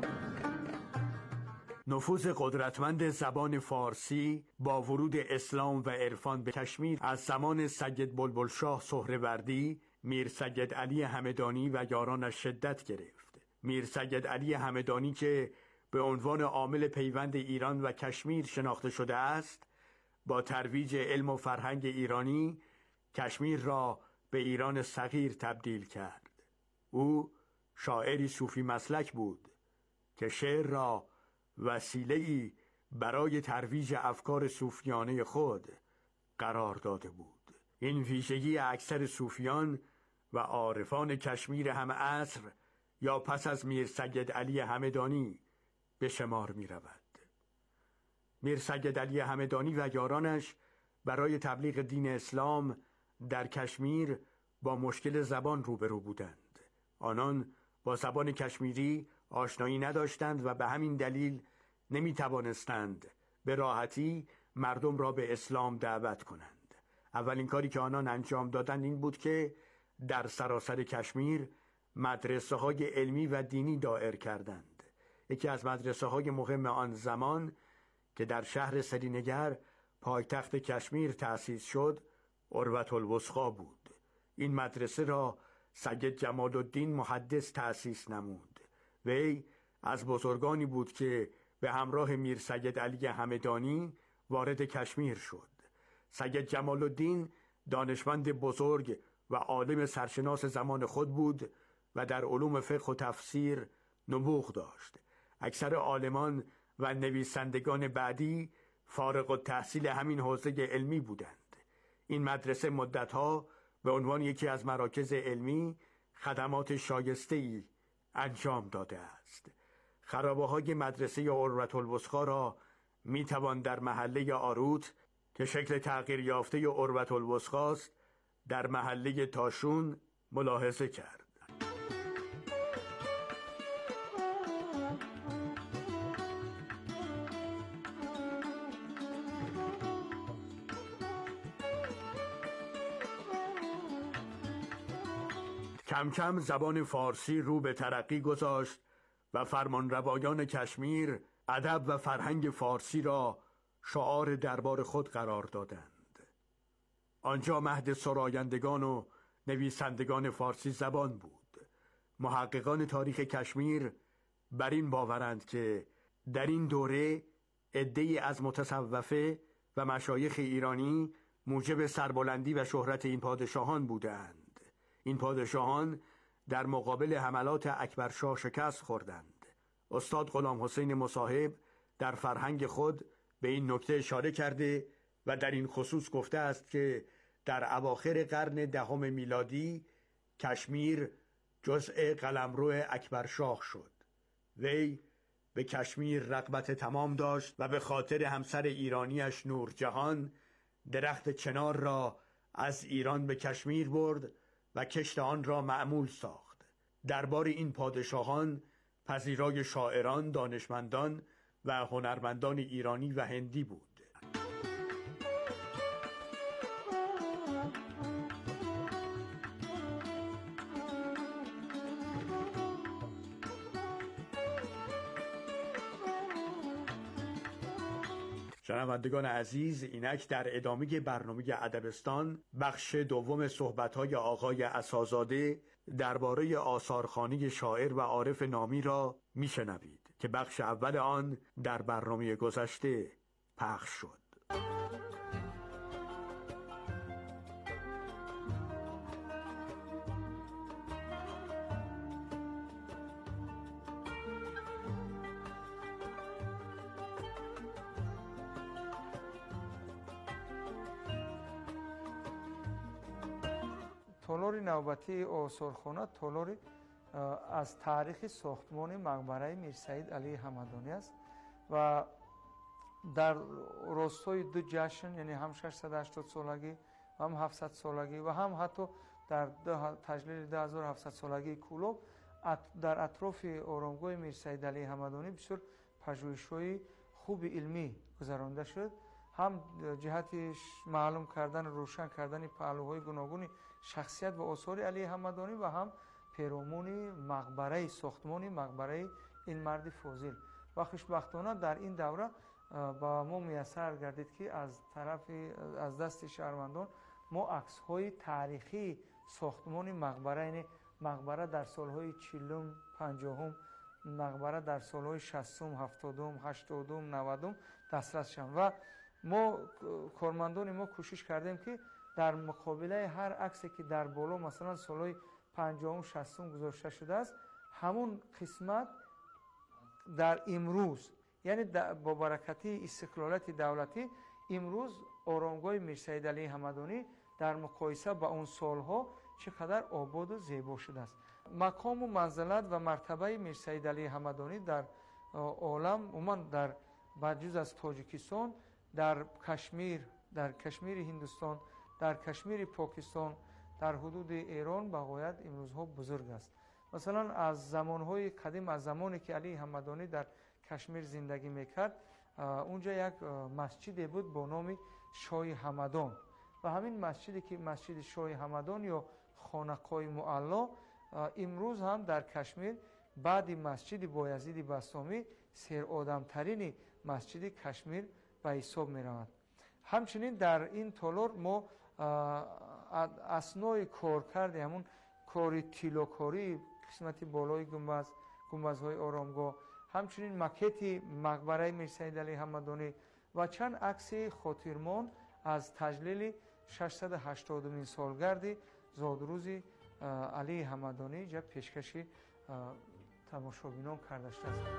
نفوذ قدرتمند زبان فارسی با ورود اسلام و عرفان به کشمیر از زمان سید بلبل شاه سهروردی، میر سید علی همدانی و یارانش شدت گرفت. میر سید علی همدانی که به عنوان عامل پیوند ایران و کشمیر شناخته شده است، با ترویج علم و فرهنگ ایرانی کشمیر را به ایران صغیر تبدیل کرد. او شاعری صوفی مسلک بود که شعر را وسیله‌ای برای ترویج افکار صوفیانه خود قرار داده بود. این ویژگی اکثر صوفیان و عارفان کشمیر هم عصر یا پس از میر سید علی همدانی به شمار می رود. میر سید علی همدانی و یارانش برای تبلیغ دین اسلام در کشمیر با مشکل زبان روبرو بودند. آنان با زبان کشمیری آشنایی نداشتند و به همین دلیل نمی توانستند به راحتی مردم را به اسلام دعوت کنند. اولین کاری که آنان انجام دادند این بود که در سراسر کشمیر مدرسه های علمی و دینی دایر کردند. یکی از مدرسه های مهم آن زمان که در شهر سرینگر پایتخت کشمیر تأسیس شد عروة الوثقی بود. این مدرسه را سید جمال الدین محدث تأسیس نمود. وی از بزرگانی بود که به همراه میر سید علی همدانی وارد کشمیر شد. سید جمال الدین دانشمند بزرگ و عالم سرشناس زمان خود بود و در علوم فقه و تفسیر نبوغ داشت. اکثر عالمان و نویسندگان بعدی فارغ التحصیل همین حوزه علمی بودند. این مدرسه مدتها به عنوان یکی از مراکز علمی خدمات شایسته‌ای انجام داده است. خرابه‌های مدرسه عروة الوثقی را میتوان در محله آروت که شکل تغییر یافته عروة الوثقی است در محله تاشون ملاحظه کرد. کم کم زبان فارسی رو به ترقی گذاشت و فرمانروایان کشمیر ادب و فرهنگ فارسی را شعار دربار خود قرار دادند. آنجا مهد سرایندگان و نویسندگان فارسی زبان بود. محققان تاریخ کشمیر بر این باورند که در این دوره عده‌ای از متصوفه و مشایخ ایرانی موجب سربلندی و شهرت این پادشاهان بودند. این پادشاهان در مقابل حملات اکبرشاه شکست خوردند. استاد غلام حسین مصاحب در فرهنگ خود به این نکته اشاره کرده و در این خصوص گفته است که در اواخر قرن 10 میلادی کشمیر جزء قلمرو اکبرشاه شد. وی به کشمیر رغبت تمام داشت و به خاطر همسر ایرانیش نورجهان درخت چنار را از ایران به کشمیر برد و کشت آن را معمول ساخت. دربار این پادشاهان پذیرای شاعران، دانشمندان و هنرمندان ایرانی و هندی بود. شنوندگان عزیز، اینک در ادامه برنامه ادبستان بخش دوم صحبت‌های آقای عصازاده درباره آثارخوانی شاعر و عارف نامی را میشنوید که بخش اول آن در برنامه گذشته پخش شد. تالار نوبتی آثارخانه تالاری از تاریخ ساختمان مقبره میرسید علی همدانی است و در راستای دو جشن، یعنی هم 680 سالگی و هم 700 سالگی و هم حتی در تجلیل 2700 سالگی کلوب در اطراف آرامگاه میرسید علی همدانی بسیار پژوهش‌های خوب علمی گذرانده شد. هم جهت معلوم کردن، روشن کردن پهلوهای گوناگون شخصیت و آثار علی همدانی و هم پیرامون مقبره، ساختمان مقبره این مرد فاضل. و خوشبختانه در این دوره با ما میسر گردید که از دست شهروندان ما عکس‌های تاریخی ساختمان مقبره، یعنی مقبره در سالهای 40 50 مقبره در سالهای 60 70 80 90 دسترس شدند و ما کارمندان ما کوشش کردیم که در مقابله هر عکسی که در بالا مثلا سالهای 50 60 گذاشته شده است، همون قسمت در امروز، یعنی با برکتی استقلالیت دولتی امروز آرامگاه میرسید علی همدانی در مقایسه با اون سالها چقدر آباد و زیبا شده است. مقام و منزلت و مرتبه میرسید علی همدانی در عالم، عموما در بجز از تاجیکستان، در کشمیر هندوستان، در کشمیر پاکستان، در حدود ایران بغایت امروزها بزرگ است. مثلا از زمانهای قدیم، از زمانی که علی همدانی در کشمیر زندگی میکرد، اونجا یک مسجدی بود با نام شاه همدان و همین مسجدی که مسجد شاه همدان یا خانقاه معلا امروز هم در کشمیر بعد مسجد بایزید بسطامی سر آدم ترین مسجد کشمیر به حساب می رود. همچنین در این تالار ما اسنای کار کرده، همون کاری تیلوکاری قسمت بالای گنبدهای آرامگاه، همچنین مکت مقبره میرسید علی همدانی و چند عکس خاطرمان از تجلیل 680مین سالگرد زادروز علی همدانی جب پیشکشی تماشابینان کرده شده است.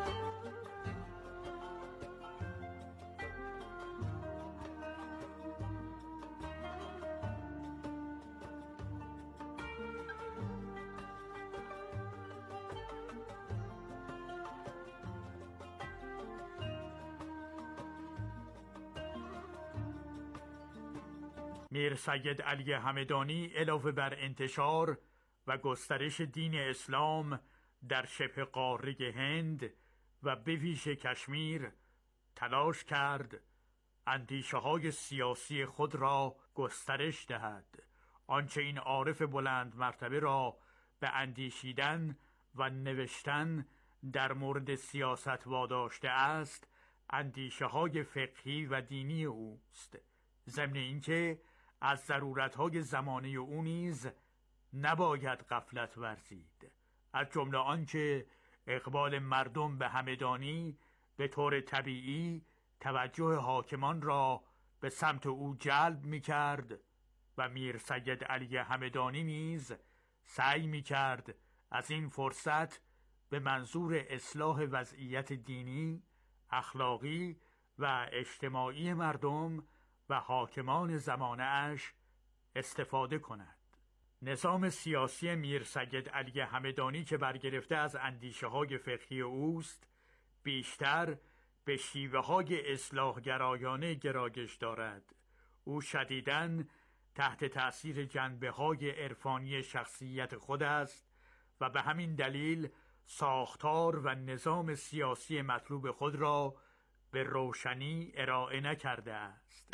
میر سید علی همدانی علاوه بر انتشار و گسترش دین اسلام در شبه قاره هند و به ویژه کشمیر تلاش کرد اندیشه‌های سیاسی خود را گسترش دهد. آنچه این عارف بلند مرتبه را به اندیشیدن و نوشتن در مورد سیاست واداشته است، اندیشه‌های فقهی و دینی اوست. ضمن اینکه از ضرورت‌های زمانه او نیز نباید غفلت ورزید، از جمله آنکه اقبال مردم به همدانی به طور طبیعی توجه حاکمان را به سمت او جلب می‌کرد و میر سید علی همدانی نیز سعی می‌کرد از این فرصت به منظور اصلاح وضعیت دینی، اخلاقی و اجتماعی مردم و حاکمان زمانه اش استفاده کند. نظام سیاسی میر سید علی همدانی که برگرفته از اندیشه های فقهی اوست بیشتر به شیوه های اصلاحگرایانه گرایش دارد. او شدیداً تحت تأثیر جنبه های عرفانی شخصیت خود است و به همین دلیل ساختار و نظام سیاسی مطلوب خود را به روشنی ارائه نکرده است.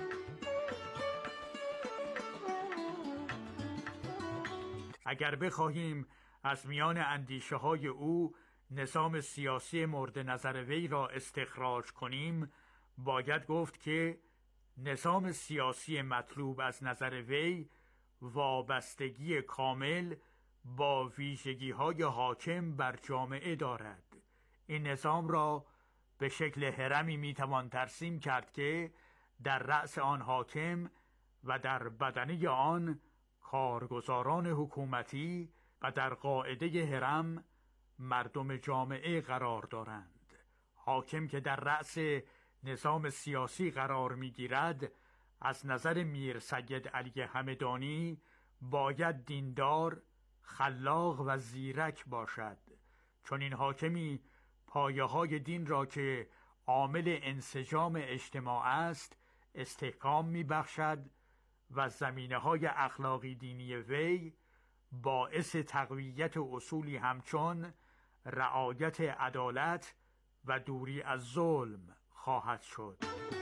اگر بخواهیم از میان اندیشه های او نظام سیاسی مورد نظر وی را استخراج کنیم، باید گفت که نظام سیاسی مطلوب از نظر وی وابستگی کامل با ویژگی‌های حاکم بر جامعه دارد. این نظام را به شکل هرمی میتوان ترسیم کرد که در رأس آن حاکم و در بدنه آن کارگزاران حکومتی و در قاعده هرم مردم جامعه قرار دارند. حاکم که در رأس نظام سیاسی قرار میگیرد از نظر میر سید علی همدانی باید دیندار، خلاق و زیرک باشد، چون این حاکمی پایه‌های دین را که عامل انسجام اجتماع است استحکام می‌بخشد و زمینه‌های اخلاقی دینی وی باعث تقویت اصولی همچون رعایت عدالت و دوری از ظلم خواهد شد.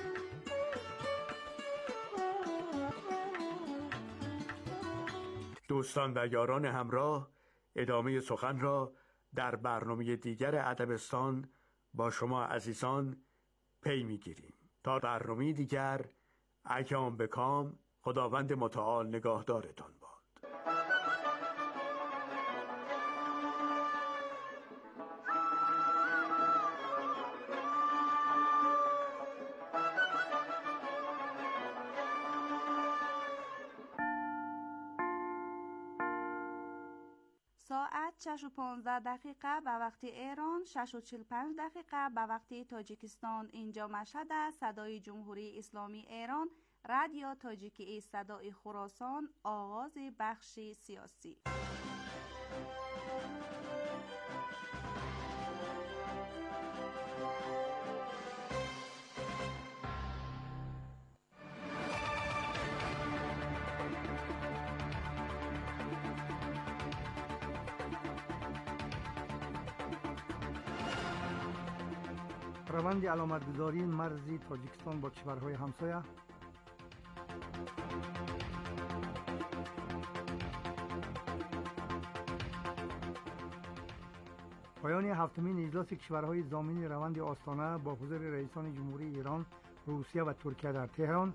دوستان و یاران همراه، ادامه سخن را در برنامه دیگر ادبستان با شما عزیزان پی میگیریم. تا برنامه دیگر، ایام بکام، خداوند متعال نگاهدارتان باد. ساعت 6:15 به وقت ایران، 6:45 به وقت تاجیکستان. اینجا مشهد است. صدای جمهوری اسلامی ایران، رادیو تاجیکی صدای خراسان، آغاز بخش سیاسی. روند علامتگذاری مرزی تاجیکستان با کشورهای همسایه. پایان هفتمین اجلاس کشورهای ضامن روند آستانه با حضور رئیسان جمهوری ایران، روسیه و ترکیه در تهران.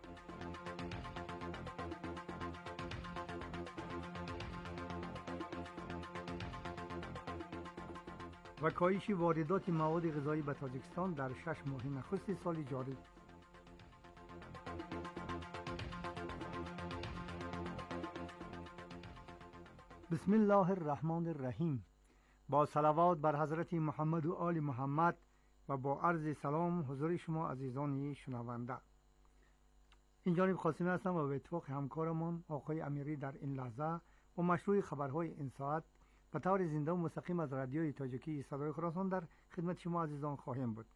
و کاهش واردات مواد غذایی به تاجیکستان در 6 ماه نخست سال جاری. بسم الله الرحمن الرحیم. با صلوات بر حضرت محمد و آل محمد و با عرض سلام حضور شما عزیزان شنونده. این جانب قاسمی هستم و به اتفاق همکارمان آقای امیری در این لحظه با مشروع خبرهای این ساعت به طور زنده و مستقیم از رادیوی تاجیکی صدای خراسان در خدمت شما عزیزان خواهیم بود.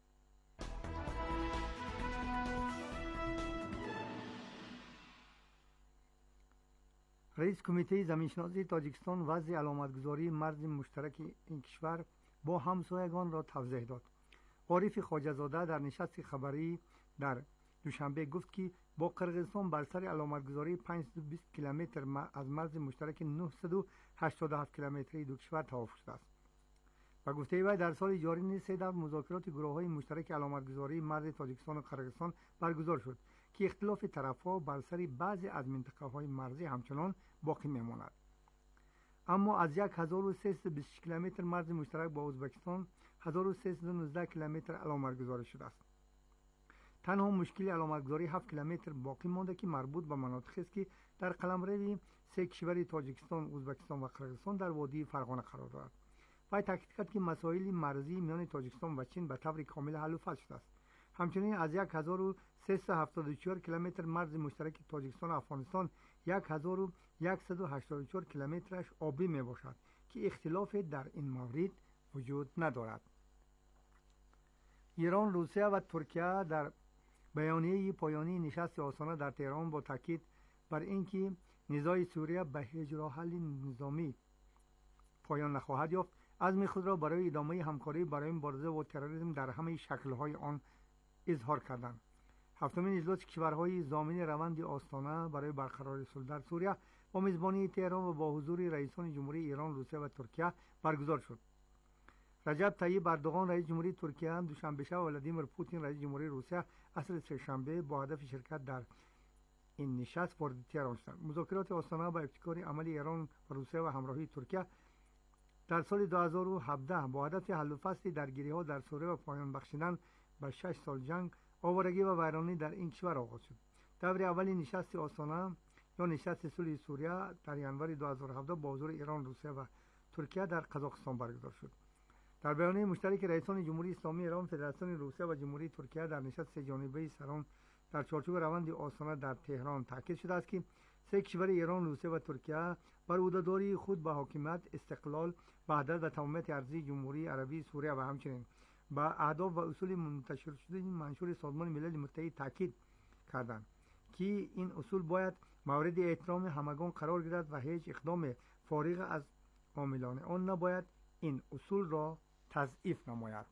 رئیس کمیته زمینشناسی تاجیکستان وضع علامتگذاری مرز مشترک این کشور با همسایگان را توضیح داد. عارف خواجه‌زاده در نشست خبری در دوشنبه گفت که با قرقیزستان بر سر علامتگذاری 520 کیلومتر از مرز مشترک 987 کیلومتری دو کشور توافق شده است. و گفته وی در سال جاری نیز 3 دفعه مذاکرات گروه‌های مشترک علامتگذاری مرز تاجیکستان و قرقیزستان برگزار شد که اختلاف طرف‌ها بر سر بعضی از منطقه‌های مرزی همچنان باقی می‌ماند. اما از 1320 کیلومتر مرز مشترک با ازبکستان 1319 کیلومتر علامتگذاری شده است. تنها مشکل علامتگذاری 7 کیلومتر باقی مانده که مربوط به مناطقی است که در قلمرو 3 کشور تاجیکستان، ازبکستان و قرقیزستان در وادی فرغانه قرار دارد. وی تاکید کرد که مسائل مرزی میان تاجیکستان و چین به طور کامل حل و فصل شده است. همچنین از 1374 کیلومتر مرز مشترک تاجیکستان و افغانستان 1184 کیلومترش آبی می باشد که اختلافی در این مورد وجود ندارد. ایران، روسیه و ترکیه در بیانیه پایانی نشست آستانه در تهران با تاکید بر اینکه نزاع سوریه به هیچ راه حل نظامی پایان نخواهد یافت، عزم خود را برای ادامه همکاری برای مبارزه با تروریسم در همه شکل‌های آن اظهار کردند. هفتمین اجلاس کشورهای ضامن روند آستانه برای برقراری صلح در سوریه با میزبانی تهران و با حضور رئیسان جمهوری ایران، روسیه و ترکیه برگزار شد. رجب طیب اردوغان رئیس جمهوری ترکیه دوشنبه شب و ولادیمیر پوتین رئیس جمهوری روسیه عصر سه‌شنبه با هدف شرکت در این نشست وارد تهران شدند. مذاکرات آستانه با ابتکار عمل ایران و روسیه و همراهی ترکیه در سال 2017 با هدف حل و فصل درگیری‌ها در سوریه و پایان بخشیدن به 6 سال جنگ، آوارگی و ویرانی در این کشور آغاز شد. دور اول نشست آستانه یا نشست صلح سوریه در ینوار 2017 با حضور ایران، روسیه و ترکیه در قزاقستان برگزار شد. در بیانیه مشترک رئیسان جمهوری اسلامی ایران، فدراسیون روسیه و جمهوری ترکیه در نشست جانبه سران در چارچوب روند آستانه در تهران تاکید شده است که سه کشور ایران، روسیه و ترکیه بر عهده‌داری خود به حاکمیت، استقلال، وحدت و تمامیت ارضی جمهوری عربی سوریه و همچنین به اهداف و اصول منتشر شده منشور سازمان ملل متحد تاکید کردند که این اصول باید مورد احترام همگان قرار گیرد و هیچ اقدام فارغ از عاملان آن نباید این اصول را تضعیف نماید.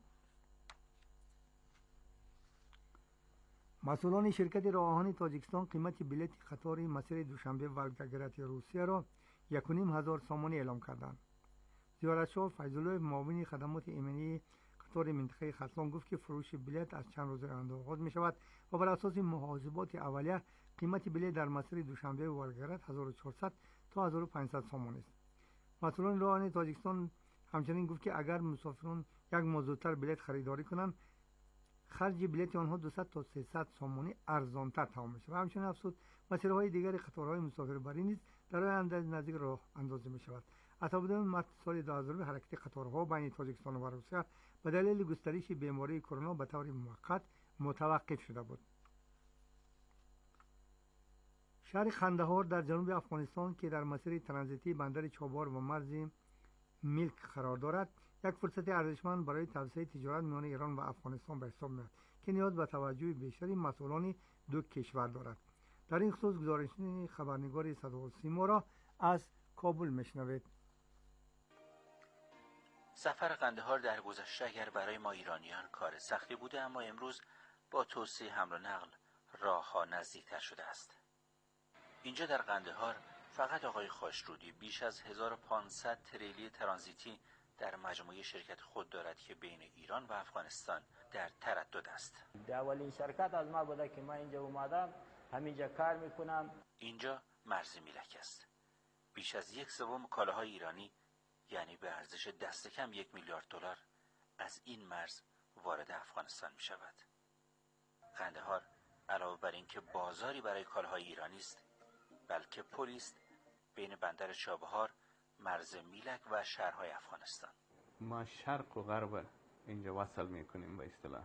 مسئولان شرکت راه آهن تاجیکستان قیمت بلیط قطار مسیر دوشنبه ولگرد روسیه را 1,500 سامانی اعلام کردند. زیارتشاه فیض‌الله، معاون خدمات ایمنی قطار منطقه خرسان گفت که فروش بلیط از چند روز آینده آغاز می شود و بر اساس محاسبات اولیه قیمت بلیط در مسیر دوشنبه ولگرد 1400 تا 1500 سامانی است. مسئولان راه آهن تاجیکستان همچنین گفت که اگر مسافران یک ماه زودتر بلیط خریداری کنند، خرج بلیط آنها 200 تا 300 سامانی ارزانتر تمام میشه. و همچنین افزود مسیرهای دیگر قطارهای مسافربری نیز در آینده نزدیک راه اندازی می شود. از ابتدای مارس سال 2000 حرکت قطارها بین تاجیکستان و روسیه به دلیل گسترش بیماری کرونا به طور موقت متوقف شده بود. شهر قندهار در جنوب افغانستان که در مسیر ترانزیتی بندر چابهار و مرز میلک قرار دارد، یک فرصت ارزشمند برای توسعه تجارت میان ایران و افغانستان به حساب میاد که نیاز به توجه بیشتری مسئولان دو کشور دارد. در این خصوص گزارش خبرنگار صداوسیما را از کابل میشنوید. سفر قندهار در گذشته اگر برای ما ایرانیان کار سختی بوده، اما امروز با توسعه حمل و نقل راهها نزدیکتر شده است. اینجا در قندهار فقط آقای خاشرودی بیش از 1500 تریلی ترانزیتی در مجموعه شرکت خود دارد که بین ایران و افغانستان در تردد است. اولین شرکت از ما بوده که من اینجا اومدم، همینجا کار میکنم. اینجا مرز میلک است. بیش از 1/3 کالاهای ایرانی، یعنی به ارزش دست کم 1 میلیارد دلار، از این مرز وارد افغانستان می شود. قندهار علاوه بر این که بازاری برای کالاهای ایرانی است، بلکه پلی است بین بندر چابهار، مرز میلک و شهرهای افغانستان. ما شرق و غرب اینجا وصل میکنیم. به اصطلاح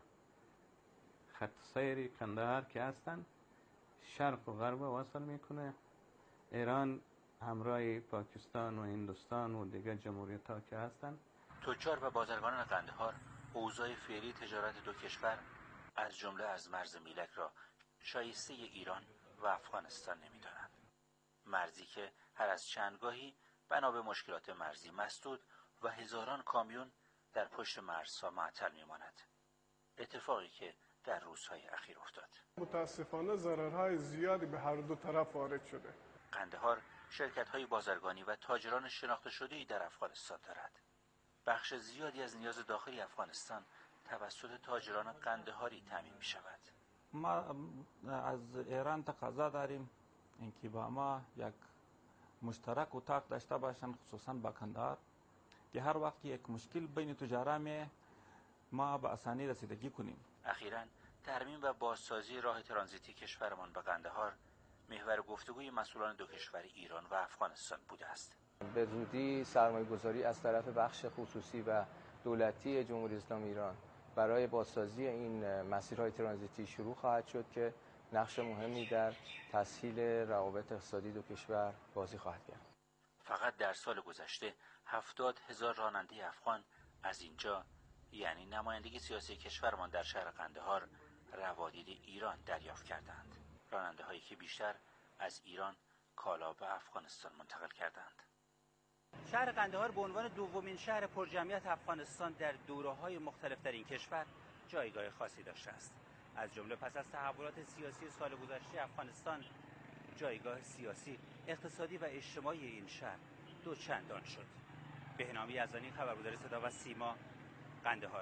خط سیر قندهار که هستن شرق و غرب وصل میکنه. ایران همراه پاکستان و هندوستان و دیگر جمهوریت ها که هستن. تجار و بازرگانان قندهار اوضاع فعلی تجارت دو کشور از جمله از مرز میلک را شایسته ایران و افغانستان نمی‌دانند. مرزی که هر از چندگاهی بنا به مشکلات مرزی مسدود و هزاران کامیون در پشت مرزها معطل می‌ماند. اتفاقی که در روزهای اخیر افتاد. متاسفانه ضررهای زیادی به هر دو طرف وارد شده. قندهار شرکت‌های بازرگانی و تاجران شناخته شده‌ای در افغانستان دارد. بخش زیادی از نیاز داخلی افغانستان توسط تاجران قندهاری تامین می‌شود. ما از ایران تقاضا داریم اینکه با ما یک مشترک اتاق داشته باشند، خصوصا با قندهار، که هر وقت یک مشکل بین تجارا می ما به آسانی رسیدگی کنیم. اخیراً ترمیم و بازسازی راه ترانزیتی کشورمان به قندهار محور گفتگوی مسئولان دو کشور ایران و افغانستان بوده است. به زودی سرمایه‌گذاری از طرف بخش خصوصی و دولتی جمهوری اسلامی ایران برای بازسازی این مسیرهای ترانزیتی شروع خواهد شد که نقش مهمی در تسهیل روابط اقتصادی دو کشور بازی خواهد کرد. فقط در سال گذشته 70,000 راننده افغان از اینجا، یعنی نمایندگی سیاسی کشورمان در شهر قندهار، روادید ایران دریافت کردند. راننده هایی که بیشتر از ایران کالا به افغانستان منتقل کردند. شهر قندهار به عنوان دومین شهر پرجمعیت افغانستان در دوره‌های مختلف در این کشور جایگاه خاصی داشته است. از جمله پس از تحولات سیاسی سال گذشته افغانستان، جایگاه سیاسی، اقتصادی و اجتماعی این شهر دوچندان شد. بهنام یزدانی، خبرگزاری صدا و سیما، قندهار.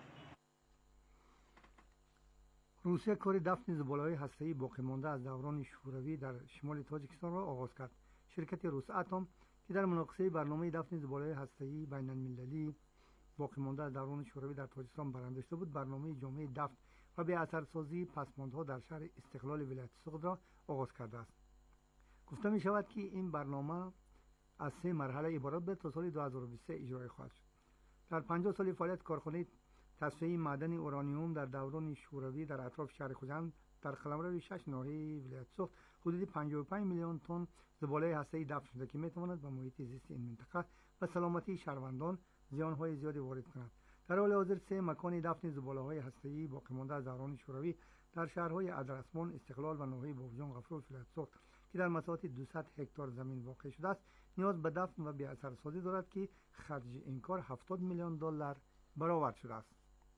روسیه کار دفن زباله‌های هسته‌ای باقی مانده از دوران شوروی در شمال تاجیکستان را آغاز کرد. شرکت روس اتم که در مناقصه برنامه دفن زباله‌های هسته‌ای بین‌المللی باقی مانده از دوران شوروی در تاجیکستان برنده شده بود، برنامه جامع دفن و به اثرسازی پسماندها در شهر استقلال ولایت سوخت را آغاز کرده است. گفته می شود که این برنامه از 3 مرحله عبارت به تا سال 2023 اجرا خواهد شد. در 50 سال فعالیت کارخانه تصفیه معدن اورانیوم در دوران شوروی در اطراف شهر خوجند در قلمرو 6 ناحیه ولایت سوخت حدود 55 میلیون تن زباله هسته‌ای دفن شده که میتواند به محیط زیست این منطقه و سلامتی شهروندان زیانهای زیادی وارد کند. در حال حاضر 3 مکان دفن زباله‌های هسته‌ای باقی مانده از دوران شوروی در شهرهای ادرسبان، استقلال و ناحیه بابجان غفور ولایت سوخت که در مساحت 200 هکتار زمین واقع شده است نیاز به دفن و به اثرسازی دارد که خرج این کار 70 میلیون دلار برآورد شده است.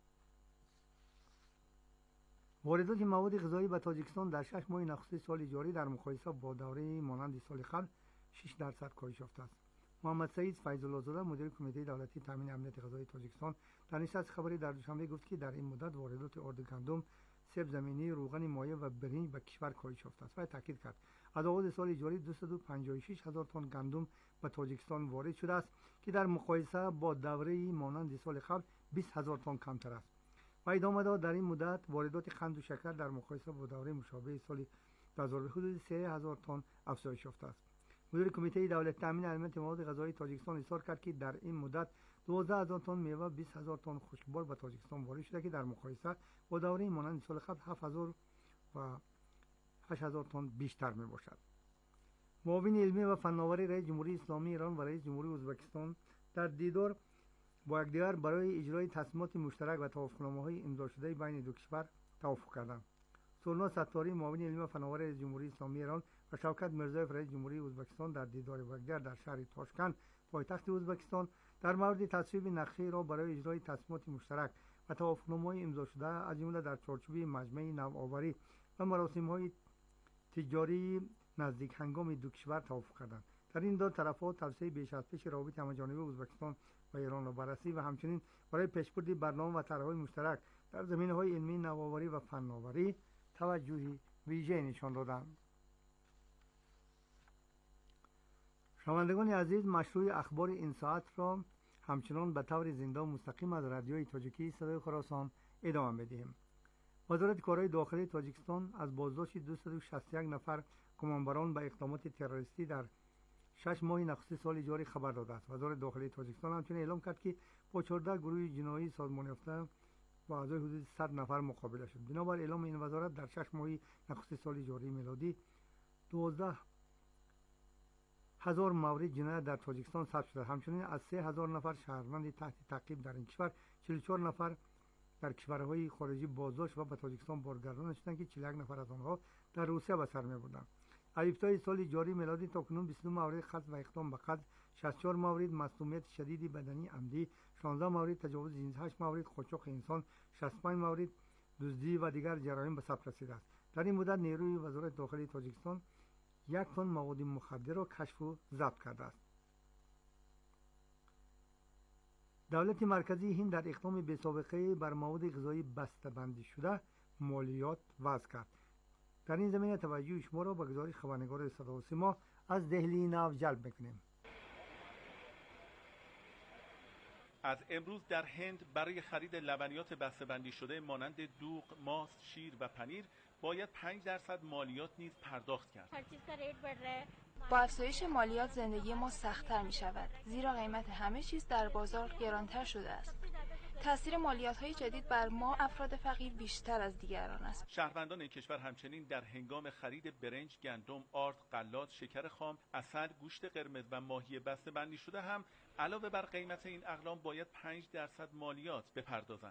واردات مواد غذایی به تاجیکستان در 6 ماه نخست سال جاری در مقایسه با دوره مانند سال قبل 6% کاهش یافته است. محمد سعید فیض‌الله زاده مدیر کمیته دولتی تامین امنیت غذایی تاجیکستان در نشست خبری در دوشنبه گفت که در این مدت واردات آرد گندم، سیب زمینی، روغن مایع و برنج به کشور کاهش یافته است و تاکید کرد از آغاز سال جاری 256,000 تن گندم به تاجیکستان وارد شده است که در مقایسه با دوره مانند سال قبل 20,000 تن کمتر است. و ادامه داد در این مدت واردات قند و شکر در مقایسه با دوره مشابه سال 2000 حدود 3,000 تن افزایش یافته است. مدیر کمیته دولتی تامین امنیت مواد غذایی تاجیکستان اظهار کرد که در این مدت 12,000 تن میوه، 20,000 تن خشکبار به تاجیکستان وارد شده که در مقایسه با دوره مانند سال قبل 7,000 و 8,000 تن بیشتر می باشد. معاون علمی و فناوری رئیس جمهوری اسلامی ایران و رئیس جمهوری ازبکستان در دیدار با یکدیگر برای اجرای تصمیمات مشترک و توافقنامه‌های امضا شده بین دو کشور توافق کردند. سورنا ستاری معاون علمی و فناوری رئیس جمهوری اسلامی ایران و شوکت میرزایف رئیس جمهوری ازبکستان در دیدار با یکدیگر در شهر تاشکند پایتخت ازبکستان در مورد تصویب نقشه را برای اجرای تصمیمات مشترک و توافقنامه‌های امضا شده از جمله در چارچوب مجمع نوآوری و مراسم‌های تجاری نزدیک هنگام دو کشور توافق کردند. در این دو طرف‌ها توسعه بیش از پیش روابط همه‌جانبه ازبکستان و ایران را بررسی و همچنین برای پیشبرد برنامه و طرح‌های مشترک در زمینه‌های علمی، نوآوری و فناوری توجه ویژه نشان دادند. شنوندگان عزیز، مشروع اخبار این ساعت را همچنان به طور زنده و مستقیم از رادیوی تاجیکی صدای خراسان ادامه می‌دهیم. وزارت کارهای داخلی تاجیکستان از بازداشت 261 نفر گمانبران به اقدامات تروریستی در 6 ماه نخست سال جاری خبر داده است. وزارت داخلی تاجیکستان همچنین اعلام کرد که با 14 گروه جنایی سازمان یافته و اعضای حدود 100 نفر مقابله شد. بنابر اعلام این وزارت در 6 ماه نخست سال جاری میلادی 12,000 مورد جنایت در تاجیکستان ثبت شده. همچنین از 3,000 نفر شهروند تحت تعقیب در این کشور 44 نفر در کشورهای خارجی بازداشت و به تاجیکستان بازگردانده شدند که 41 نفر از آنها در روسیه به سر می‌بردند. از ابتدای سال جاری میلادی تاکنون 22 مورد قتل و اقدام به قتل، 64 مورد مصدومیت شدید بدنی عمدی، 16 مورد تجاوز جنسی، 8 مورد قاچاق انسان، 65 مورد دزدی و دیگر جرایم به ثبت رسیده است. در این مدت نیروی وزارت داخلی تاجیکستان 1 تن مواد مخدر را کشف و ضبط کرده است. دولت مرکزی هند در اقدام بی‌سابقه بر مواد غذایی بسته‌بندی شده مالیات وضع کرد. در این زمینه توجه شما را به گزارش خبرنگار صدا و سیما از دهلی نو جلب می‌کنیم. از امروز در هند برای خرید لبنیات بسته‌بندی شده مانند دوغ، ماست، شیر و پنیر باید 5% مالیات نیز پرداخت کرد. با افزایش مالیات زندگی ما سخت‌تر می‌شود، زیرا قیمت همه چیز در بازار گرانتر شده است. تاثیر مالیات‌های جدید بر ما افراد فقیر بیشتر از دیگران است. شهروندان این کشور همچنین در هنگام خرید برنج، گندم، آرد، غلات، شکر خام، عسل، گوشت قرمز و ماهی بسته‌بندی شده هم علاوه بر قیمت این اقلام باید 5% مالیات بپردازند.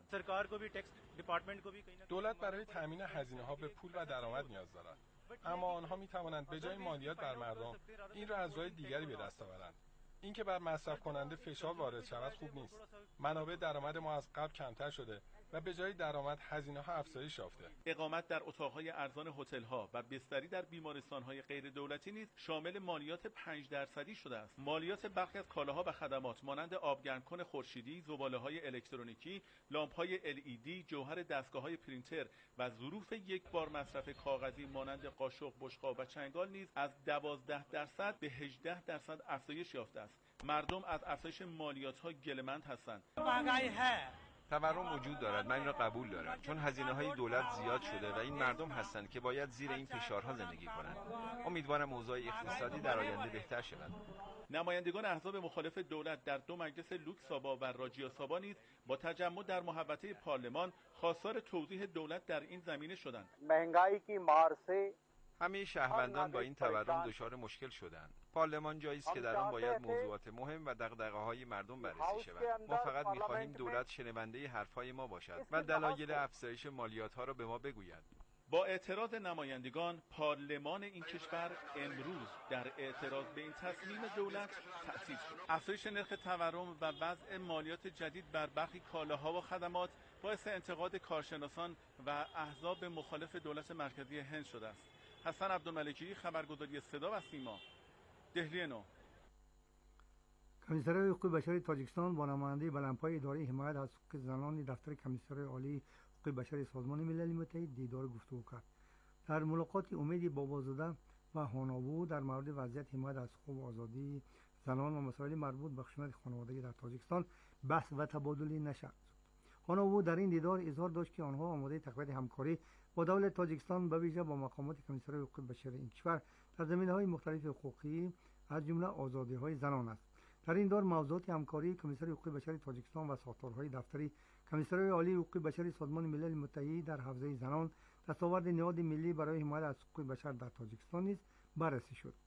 دولت برای تامین هزینه‌ها به پول و درآمد نیاز دارد، اما آنها می‌توانند به جای مالیات بر مردم این را از راه دیگری به دست آورند. اینکه بر مصرف کننده فشار وارد شود خوب نیست. منابع درآمد ما از قبل کمتر شده و به جای درآمد هزینه‌ها افزایش یافته. اقامت در اتاق‌های ارزان هتل‌ها و بستری در بیمارستان‌های غیر دولتی نیز شامل مالیات 5% شده است. مالیات برخی از کالاها و خدمات مانند آبگرمکن خورشیدی، زباله‌های الکترونیکی، لامپ‌های LED، جوهر دستگاه‌های پرینتر و ظروف یک بار مصرف کاغذی مانند قاشق، بشقاب و چنگال نیز از 12% به 18% افزایش یافته است. مردم از افزایش مالیات‌ها گله‌مند هستند. تورم وجود دارد، من این را قبول دارم، چون هزینه‌های دولت زیاد شده و این مردم هستند که باید زیر این فشارها زندگی کنند. امیدوارم اوضاع اقتصادی در آینده بهتر شود. نمایندگان احزاب مخالف دولت در دو مجلس لوکسابا و راجیاسابا نیز با تجمع در محوطه پارلمان خواستار توضیح دولت در این زمینه شدند. مهنگائی کی مار سے همه شهروندان با این تورم دچار مشکل شدند. پارلمان جایی است که در آن باید موضوعات مهم و دغدغه‌های مردم بررسی شود. ما فقط می‌خواهیم دولت شنونده حرف‌های ما باشد و دلایل افزایش مالیات‌ها را به ما بگوید. با اعتراض نمایندگان، پارلمان این کشور امروز در اعتراض به این تصمیم دولت تعطیل شد. افزایش نرخ تورم و وضع مالیات جدید بر برخی کالاها و خدمات باعث انتقاد کارشناسان و احزاب مخالف دولت مرکزی هند شده است. حسن عبدالملکی، خبرگزاری صدا و سیما، دهلی نو. کمیسریای حقوق بشر تاجیکستان با نماینده بلندپای اداره حمایت از حقوق زنان دفتر کمیسریای عالی حقوق بشر سازمان ملل متحد دیدار گفتگو کرد. در ملاقات امید بابازاده و هانابو در مورد وضعیت حمایت از حقوق و آزادی زنان و مسائل مربوط به خشونت خانوادگی در تاجیکستان بحث و تبادل نشد. هانابو در این دیدار اظهار داشت که آنها آماده تقویت همکاری با دولت تاجیکستان به ویژه با مقامات کمیسریای حقوق بشر این کشور در زمینه‌های مختلف حقوقی از جمله آزادی‌های زنان است. در این دور موضوعات همکاری کمیسری حقوق بشر تاجیکستان و ساختارهای دفتری کمیسریای عالی حقوق بشر سازمان ملل متحد در حوزه زنان، دستاورد نهاد ملی برای حمایت از حقوق بشر در تاجیکستان نیز بررسی شد.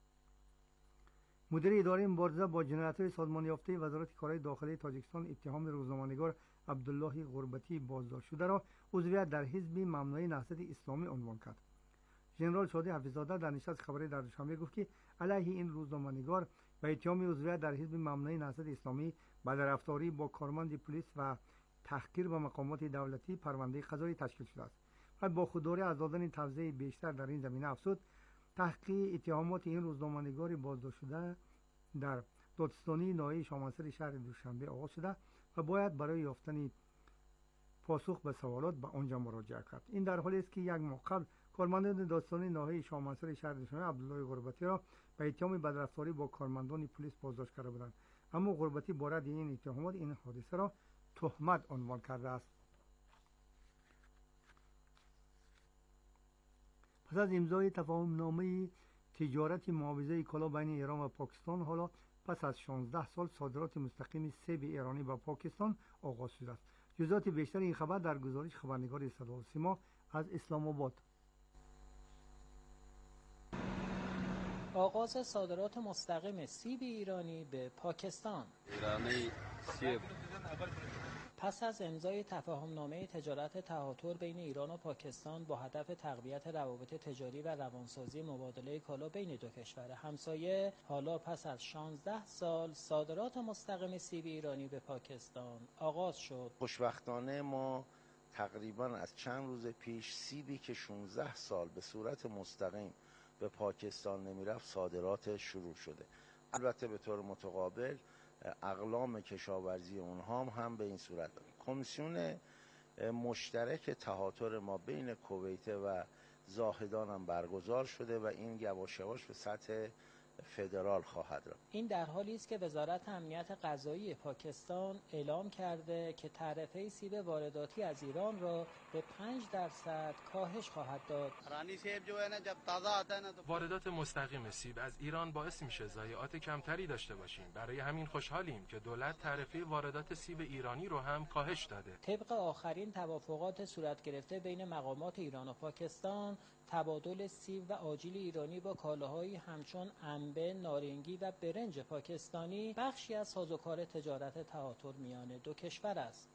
مدیر اداره مبارزه با جنایت‌های سازمان یافته وزارت کارهای داخلی تاجیکستان اتهام روزنامه‌نگار عبدالله غربتی بازداشت شده را عضویت در حزب ممنوعه نهضت اسلامی عنوان کرد. ژنرال شادی حفیظ‌زاده در نشست خبری در دوشنبه گفت که علیه این روزنامه‌نگار و اتهام عضویت در حزب ممنوعه نهضت اسلامی بدرفتاری با کارمند پلیس و تحقیر به مقامات دولتی پرونده قضایی تشکیل شده است و با خودداری از دادن توضیح بیشتر در این زمینه افزود. تحقیق اتهامات این روزنامه‌نگار بازداشت شده در دادستانی ناحیه شامنسر شهر دوشنبه آغاز شده و باید برای یافتن پاسخ به سوالات به آنجا مراجعه کرد. این در حالی است که یک ماه قبل کارمندان دادستانی ناحیه شامنسر شهر دوشنبه عبدالله غربتی را به اتهام بدرفتاری با کارمندان پلیس بازداشت کرده بودند، اما غربتی با رد این اتهامات این حادثه را تهمت عنوان کرده است. پس از امضای تفاهم‌نامه تجارت معاوضه کالا بین ایران و پاکستان، حالا پس از 16 سال صادرات مستقیم سیب ایرانی به پاکستان آغاز شده است. جزئیات بیشتر این خبر در گزارش خبرنگار صدا و سیما از اسلام آباد. آغاز صادرات مستقیم سیب ایرانی به پاکستان. ایرانی سیب پس از امضای تفاهم‌نامه تجارت تهاتر بین ایران و پاکستان با هدف تقویت روابط تجاری و روانسازی مبادله کالا بین دو کشور همسایه، حالا پس از 16 سال صادرات مستقیم سیب ایرانی به پاکستان آغاز شد. خوشبختانه ما تقریبا از چند روز پیش سیبی که 16 سال به صورت مستقیم به پاکستان نمیرفت صادرات شروع شده. البته به طور متقابل اقلام کشاورزی اونها هم به این صورت داره. کمیسیون مشترک تهاتر ما بین کویت و زاهدان هم برگزار شده و این یواش یواش به سطح فدرال خواهد رفت. این در حالی است که وزارت امنیت غذایی پاکستان اعلام کرده که تعرفه سیب وارداتی از ایران را به 5% کاهش خواهد داد. واردات مستقیم سیب از ایران باعث میشه ضایعات کمتری داشته باشیم. برای همین خوشحالیم که دولت تعرفه واردات سیب ایرانی رو هم کاهش داده. طبق آخرین توافقات صورت گرفته بین مقامات ایران و پاکستان، تبادل سیب و آجیل ایرانی با کالاهایی همچون انبه، نارنگی و برنج پاکستانی بخشی از سازوکار تجارت تهاتر میان دو کشور است.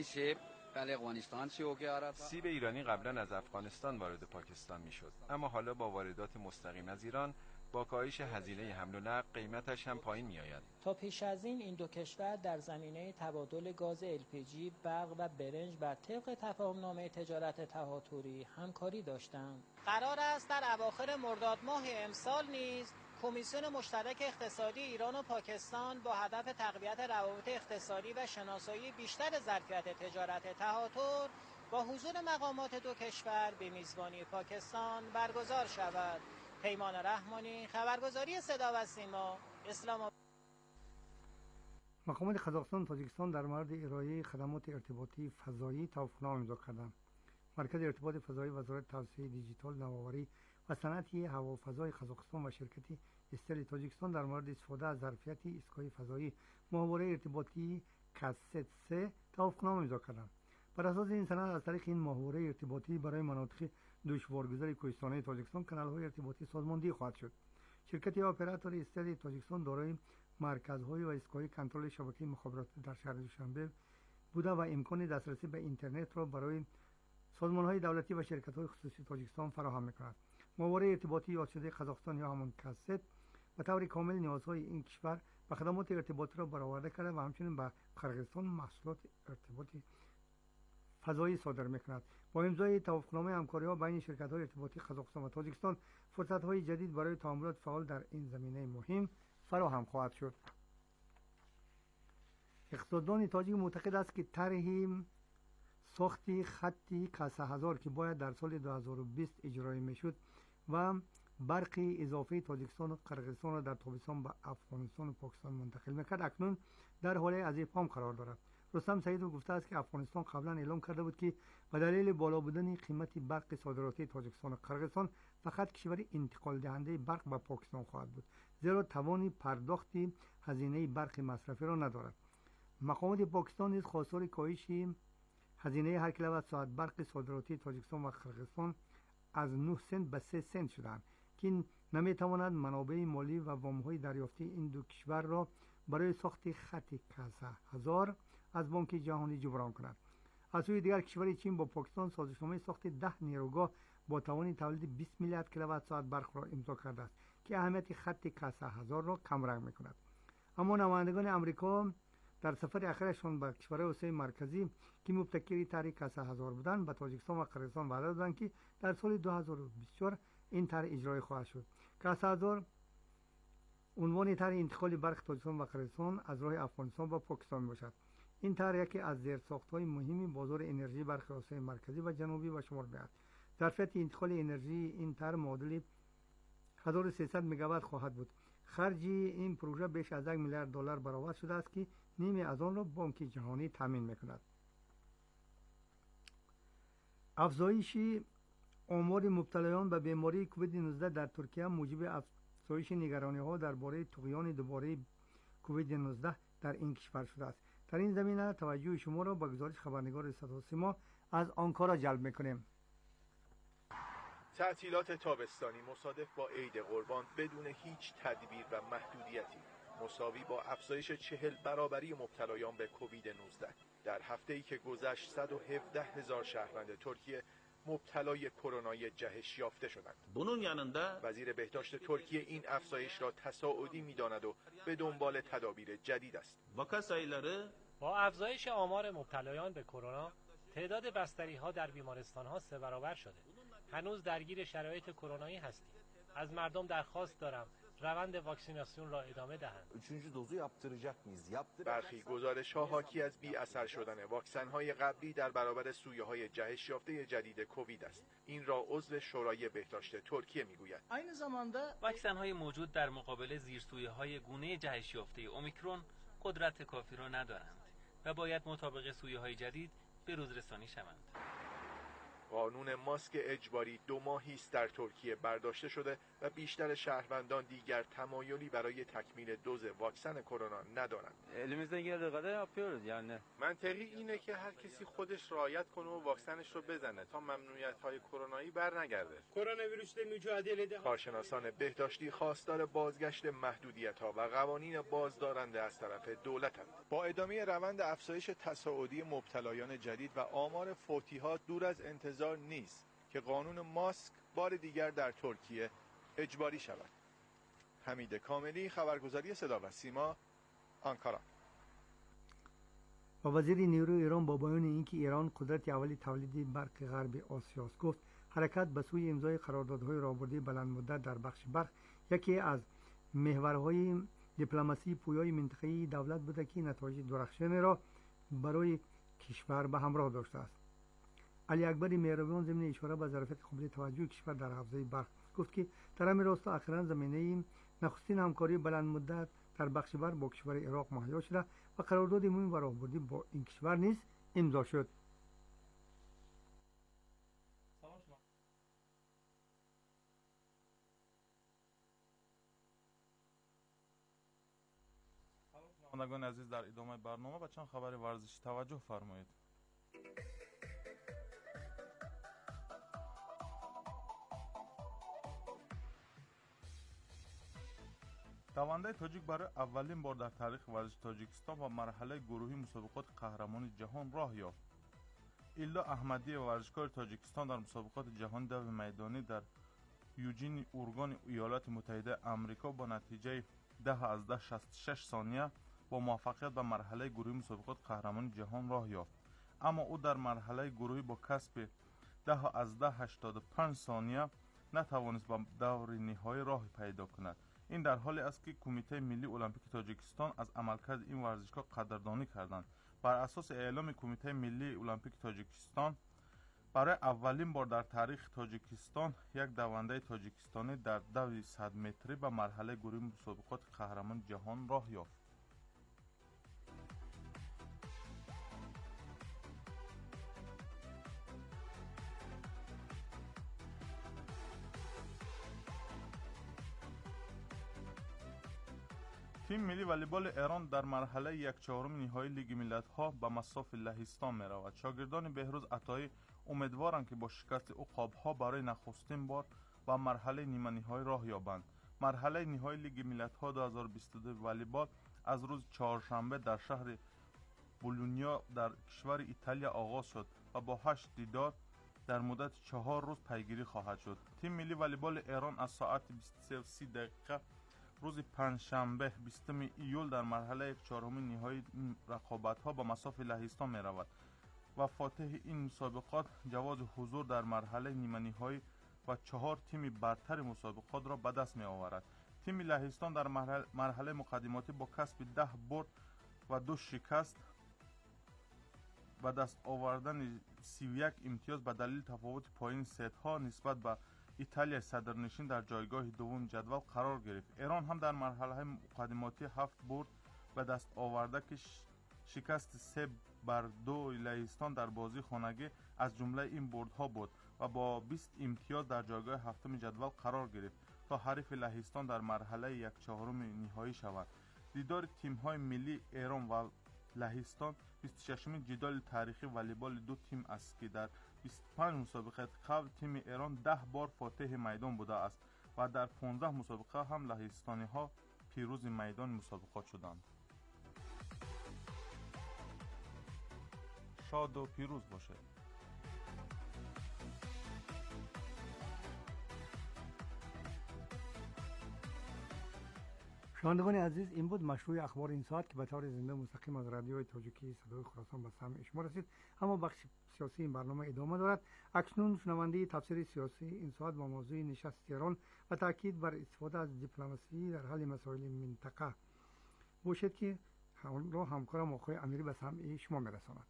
سیب ایرانی قبلا از افغانستان وارد پاکستان میشد، اما حالا با واردات مستقیم از ایران با کاهش هزینه حمل و نقل قیمتش هم پایین می آید. تا پیش از این دو کشور در زمینه تبادل گاز LPG، برق و برنج بر طبق تفاهم‌نامه تجارت تهاتری همکاری داشتند. قرار است در اواخر مرداد ماه امسال نیز کمیسیون مشترک اقتصادی ایران و پاکستان با هدف تقویت روابط اقتصادی و شناسایی بیشتر ظرفیت تجارت تهاتر با حضور مقامات دو کشور به میزبانی پاکستان برگزار شود. پیمان رحمانی، خبرگزاری صدا و سیما، اسلام آباد. مقامات قزاقستان و تاجیکستان در مورد ارائه خدمات ارتباطی فضایی توافقنامه امضا کردند. مرکز ارتباط فضایی وزارت توسعه دیجیتال، نوآوری و صنعت هوافضای قزاقستان و شرکت استل تاجیکستان در مورد استفاده از ظرفیت ایستگاه فضایی محوره ارتباطی کاست 3 توافقنامه امضا کردند. بر اساس این سند از طریق این محوره ارتباطی برای مناطق دشوارگذر کوهستانی تاجیکستان کانال‌های ارتباطی سازماندهی خواهد شد. شرکت اپراتور استل تاجیکستان دارای مرکزهای و ایستگاه کنترل شبکه مخابرات در شهر دوشنبه بوده و امکان دسترسی به اینترنت را برای سازمان‌های دولتی و شرکت‌های خصوصی تاجیکستان فراهم می‌کند. محوره ارتباطی یاد شده قزاقستان یا همان کاست به طور کامل نیازهای این کشور و خدمات ارتباطی را برآورده کرده و همچنین به قرقیزستان محصولات ارتباطی فضایی صادر می‌کند. با امضای توافقنامه همکاری‌ها بین شرکت‌های ارتباطی قزاقستان و تاجیکستان فرصت‌های جدید برای تعاملات فعال در این زمینه مهم فراهم خواهد شد. اقتصاددان تاجیک معتقد است که طرح ساخت خطی کاسه-هزار که باید در سال 2020 اجرایی میشد و برق اضافه تاجیکستان و قرقیزستان را در تابستان به افغانستان و پاکستان منتقل می‌کرد اکنون در حال از ابهام قرار دارد. رستم سعیدو گفته است که افغانستان قبلا اعلام کرده بود که به دلیل بالا بودن قیمت برق صادراتی تاجیکستان و قرقیزستان فقط کشور انتقال دهنده برق به پاکستان خواهد بود، زیرا توان پرداخت هزینه برق مصرفی را ندارد. مقامات پاکستان نیز خواستار کاهش هزینه هر کیلووات ساعت برق صادراتی تاجیکستان و قرقیزستان از 9 سنت به 3 سنت شدند که نمیتواند منابع مالی و وام‌های دریافتی این دو کشور را برای ساخت خط کاسه-هزار از بانک جهانی جبران کند. از سوی دیگر کشور چین با پاکستان سازشنامه ساخت 10 نیروگاه با توان تولید 20 میلیارد کیلووات ساعت برق را امضا کرده است که اهمیت خط کاسه-هزار را کمرنگ می‌کند. اما نمایندگان آمریکا در سفر اخیرشان به کشورهای آسیای مرکزی که مبتکر طرح کاسه-هزار بودند به تاجیکستان و قرقیزستان وعده دادند که در سال 2024 این طرح اجرایی خواهد شد. کاسه-هزار عنوان طرح انتقال برق تاجیکستان و قرقیزستان از راه افغانستان و پاکستان باشد. این طرح یکی از زیرساخت‌های مهمی بازار انرژی برق آسیای مرکزی و جنوبی به شمار می‌آید. ظرفیت انتقال انرژی این طرح معادل 1300 مگاوات خواهد بود. خرج این پروژه بیش از 1 میلیارد دلار برآورد شده است که نیمی از آن را بانک جهانی تامین می‌کند. افزایش آمار مبتلایان به بیماری کووید 19 در ترکیه موجب افزایش نگرانی‌ها درباره طغیان دوباره کووید 19 در این کشور شده است. در این زمینه توجه شما را به گزارش خبرنگار صدا و سیما از آنکارا جلب می‌کنیم. تعطیلات تابستانی مصادف با عید قربان بدون هیچ تدبیر و محدودیتی مساوی با افزایش 40 برابری مبتلایان به کووید 19 در هفته‌ای که گذشت 117,000 شهروند ترکیه مبتلای کرونای جهش یافته شدند. bunun yanında وزیر بهداشت ترکیه این افزایش را تصاعدی می‌داند و به دنبال تدابیر جدید است. vaka sayıları با افزایش آمار مبتلایان به کرونا تعداد بستری‌ها در بیمارستان‌ها 3 برابر شده. هنوز درگیر شرایط کرونایی هستیم. از مردم درخواست دارم روند واکسیناسیون را ادامه دهند. برخی گزارش‌ها حاکی از بی اثر شدن واکسن‌های قبلی در برابر سویه‌های جهش یافته جدید کووید است. این را عضو شورای بهداشت ترکیه میگوید. واکسن‌های موجود در مقابل زیرسویه‌های گونه جهش یافته اومیکرون قدرت کافی را ندارند و باید مطابق سویه‌های جدید به روز رسانی شوند. قانون ماسک اجباری 2 ماهی است در ترکیه برداشته شده و بیشتر شهروندان دیگر تمایلی برای تکمیل دوز واکسن کرونا ندارند. منطقی اینه که هر کسی خودش رعایت کنه و واکسنش رو بزنه تا ممنوعیت‌های کرونایی برنگرده. کارشناسان بهداشتی خواستار بازگشت محدودیت‌ها و قوانین بازدارنده از طرف دولتند. با ادامه روند افزایش تصاعدی مبتلایان جدید و آمار فوتی‌ها دور از انتظار نیست که قانون ماسک بار دیگر در ترکیه اجباری شود. حمید کاملی، خبرگزاری صدا و سیما، آنکارا. و وزیر نیروی ایران با بیان اینکه ایران قدرت اولی تولید برق غرب آسیا است گفت حرکت به سوی امضای قراردادهای راهبردی بلند مدت در بخش برق یکی از محورهای دیپلماسی پویای منطقه‌ای دولت بوده که نتایج درخشان را برای کشور به همراه داشته است. علی اکبر مهربان ضمن اشاره به ظرفیت قابل توجه کشور در حوزه برق گفت که در همین راستا اخیراً زمینه نخستین همکاری بلند مدت در بخش برق با کشور عراق مهیا شده و قرارداد مهم و راهبردی با این کشور نیز امضا شد. شنوندگان عزیز، در ادامه برنامه به چند خبر ورزشی توجه فرمایید. دونده تاجیک برای اولین بار در تاریخ ورزش تاجیکستان و مرحله گروهی مسابقات قهرمانی جهان راه یافت. ایلدا احمدی ورزشکار تاجیکستان در مسابقات جهانی دو میدانی در یوجین اورگان ایالات متحده آمریکا با نتیجه 10:10.66 ثانیه با موفقیت به مرحله گروهی مسابقات قهرمانی جهان راه یافت، اما او در مرحله گروهی با کسب 10:10.85 ثانیه نتوانست به دور نهایی راه پیدا کند. این در حالی است که کمیته ملی المپیک تاجیکستان از عملکرد این ورزشکار قدردانی کردند. بر اساس اعلام کمیته ملی المپیک تاجیکستان، برای اولین بار در تاریخ تاجیکستان یک دونده تاجیکستانی در دوی 100 متری به مرحله گروهی مسابقات قهرمان جهان راه یافت. تیم ملی والیبال ایران در مرحله 1/4 نهایی لیگ ملت‌ها به مصاف لهستان می‌رود. شاگردان بهروز عطایی امیدوارند که با شکست عقاب‌ها برای نخستین بار به مرحله نیمه نهایی راه یابند. مرحله نهایی لیگ ملت‌ها 2022 والیبال از روز چهارشنبه در شهر بولونیا در کشور ایتالیا آغاز شد و با 8 دیدار در مدت 4 روز پیگیری خواهد شد. تیم ملی والیبال ایران از ساعت 23:30 روز پنجشنبه 20 ایول در مرحله 1/4 نهایی رقابت‌ها به مصاف لهستان می‌رود و فاتح این مسابقات جواز حضور در مرحله نیمه نهایی و 4 تیم برتر مسابقات را به دست می‌آورد. تیم لهستان در مرحله مقدماتی با کسب 10 برد و 2 شکست و دست آوردن 31 امتیاز به دلیل تفاوت پایین سدها نسبت به ایتالیا صدرنشین در جایگاه دوم جدول قرار گرفت. ایران هم در مرحله مقدماتی 7 برد و دست آورده که شکست 3-2 لهستان در بازی خانگی از جمله این بردها بود و با 20 امتیاز در جایگاه هفتم جدول قرار گرفت تا حریف لهستان در مرحله 1/4 نهایی شود. دیدار تیم‌های ملی ایران و لهستان 26مین جدال تاریخی والیبال دو تیم است که در 25 مسابقه قبل تیم ایران 10 بار فاتح میدان بوده است و در 15 مسابقه هم لهستانی‌ها پیروز میدان مسابقات شدند. شاد و پیروز باشد. شنوندگان عزیز، این بود مشروع اخبار این ساعت که به طور زنده مستقیم از رادیوی تاجیکی صدای خراسان به سمع شما رسید. اما بخش سیاسی این برنامه ادامه دارد. اکنون شنونده تفسیر سیاسی این ساعت با موضوع نشست تهران و تاکید بر استفاده از دیپلماسی در حل مسائل منطقه باشد که همکارم آقای امیری به سمع شما میرساند.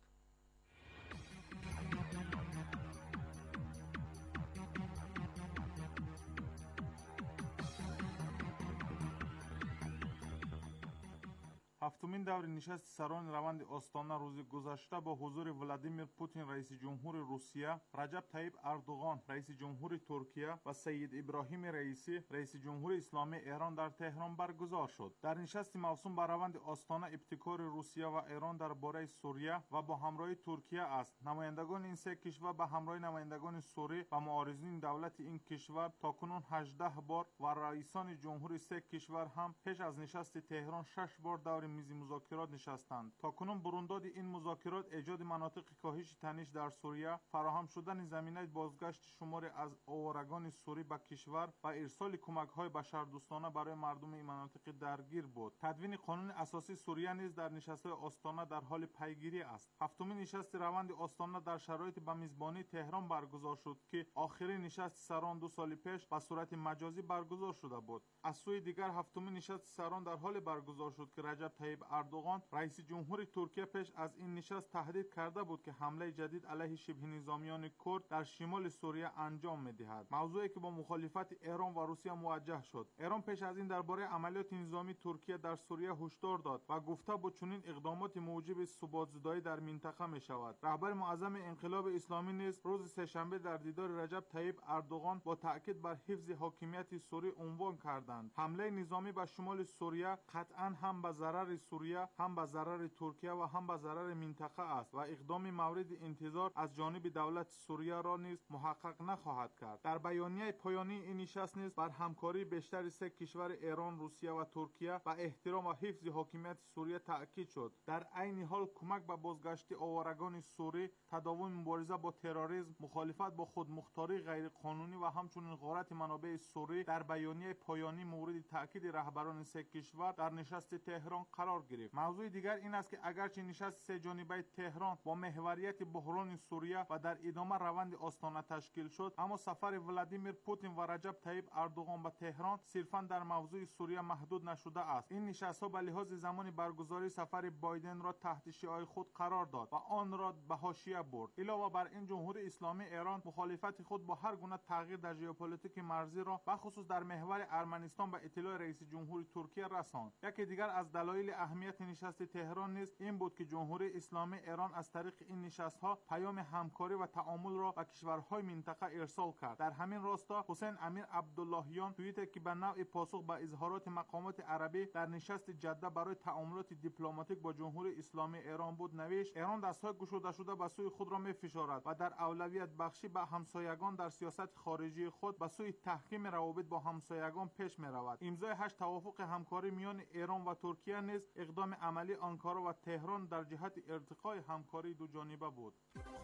هفتمین دور نشست سران روند آستانه روز گذشته با حضور ولادیمیر پوتین رئیس جمهور روسیه، رجب طیب اردوغان رئیس جمهور ترکیه و سید ابراهیم رئیسی رئیس جمهور اسلامی ایران در تهران برگزار شد. در نشست موسوم بر روند آستانه ابتکار روسیه و ایران درباره سوریه و با همراهی ترکیه است. نمایندگان این سه کشور به همراه نمایندگان سوریه و معارضین دولت این کشور تاکنون 18 بار و رئیسان جمهوری سه کشور هم پیش از نشست تهران 6 بار دور میز مذاکرات نشستند. تاکنون برونداد این مذاکرات ایجاد مناطق کاهش تنش در سوریه، فراهم شدن زمینه بازگشت شماری از آوارگان سوری به کشور و ارسال کمک‌های بشردوستانه برای مردم این مناطق درگیر بود. تدوین قانون اساسی سوریه نیز در نشست آستانه در حال پیگیری است. هفتمین نشست روند آستانه در شرایط به میزبانی تهران برگزار شد که آخرین نشست سران 2 سال پیش به صورت مجازی برگزار شده بود. از سوی دیگر هفتمین نشست سران در حال برگزار شد که رجب طیب اردوغان رئیس جمهور ترکیه پیش از این نشست تهدید کرده بود که حمله جدید علیه شبه نظامیان کرد در شمال سوریه انجام می‌دهد. موضوعی که با مخالفت ایران و روسیه موجه شد. ایران پیش از این درباره عملیات نظامی ترکیه در سوریه هشدار داد و گفته بود چنین اقدامات موجب ثبات‌زدایی در منطقه می‌شود. رهبر معظم انقلاب اسلامی نیز روز سه‌شنبه در دیدار رجب طیب اردوغان با تاکید بر حفظ حاکمیت سوریه عنوان کردند. حمله نظامی به شمال سوریه قطعاً هم به ضرر سوریه، هم به ضرر ترکیه و هم به ضرر منطقه است و اقدام مورد انتظار از جانب دولت سوریه را نیز محقق نخواهد کرد. در بیانیه پایانی این نشست نیز بر همکاری بیشتر سه کشور ایران، روسیه و ترکیه و احترام و حفظ حاکمیت سوریه تاکید شد. در عین حال کمک به بازگشت آوارگان سوری، تداوم مبارزه با تروریسم، مخالفت با خودمختاری غیرقانونی و همچنین غارت منابع سوری در بیانیه پایانی مورد تاکید رهبران سه کشور در نشست تهران قرار گرفت. موضوع دیگر این است که اگرچه نشست سه جانبه تهران با محوریت بحران سوریه و در ادامه روند آستانه تشکیل شد، اما سفر ولادیمیر پوتین و رجب طیب اردوغان به تهران صرفاً در موضوع سوریه محدود نشده است. این نشست‌ها به لحاظ زمان برگزاری سفر بایدن را تحت شعاع خود قرار داد و آن را به حاشیه برد. علاوه بر این، جمهوری اسلامی ایران مخالفت خود با هر گونه تغییر در ژئوپلیتیک مرزی را به خصوص در محور ارمنستان به اطلاع رئیس جمهور ترکیه رساند. یکی دیگر از دلایل اهمیت نشست تهران نیز این بود که جمهوری اسلامی ایران از طریق این نشست‌ها پیام همکاری و تعامل را به کشورهای منطقه ارسال کرد. در همین راستا حسین امیر عبداللهیان توییتی که به نوع پاسخ به اظهارات مقامات عربی در نشست جده برای تعاملات دیپلماتیک با جمهوری اسلامی ایران بود نوشت: ایران دستهای گشوده شده به سوی خود را می‌فشارد و در اولویت بخشی به همسایگان در سیاست خارجی خود به سوی تحکیم روابط با همسایگان پیش می‌رود. امضای 8 توافق همکاری میان ایران و ترکیه نیز اقدام عملی آنکارا و تهران در جهت ارتقای همکاری دو جانبه بود.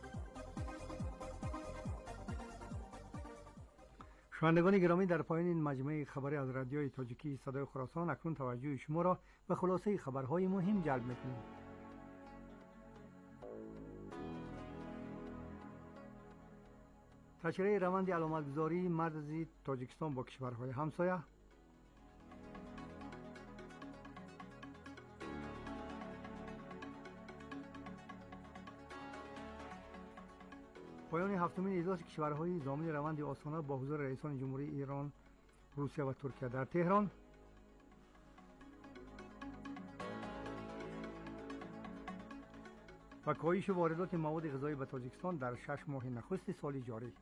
شنوندگان گرامی، در پایان این مجموعه خبری از رادیوی تاجیکی صدای خراسان اکنون توجه شما را به خلاصه خبرهای مهم جلب می‌کنیم. تشریع روند علامتگذاری مرز تاجیکستان با کشورهای همسایه، پایان هفتمین اجلاس کشورهای ضامن روند آستانه با حضور رئیسان جمهوری ایران، روسیه و ترکیه در تهران، و کاهش واردات مواد غذایی به تاجیکستان در 6 ماه نخست سال جاری.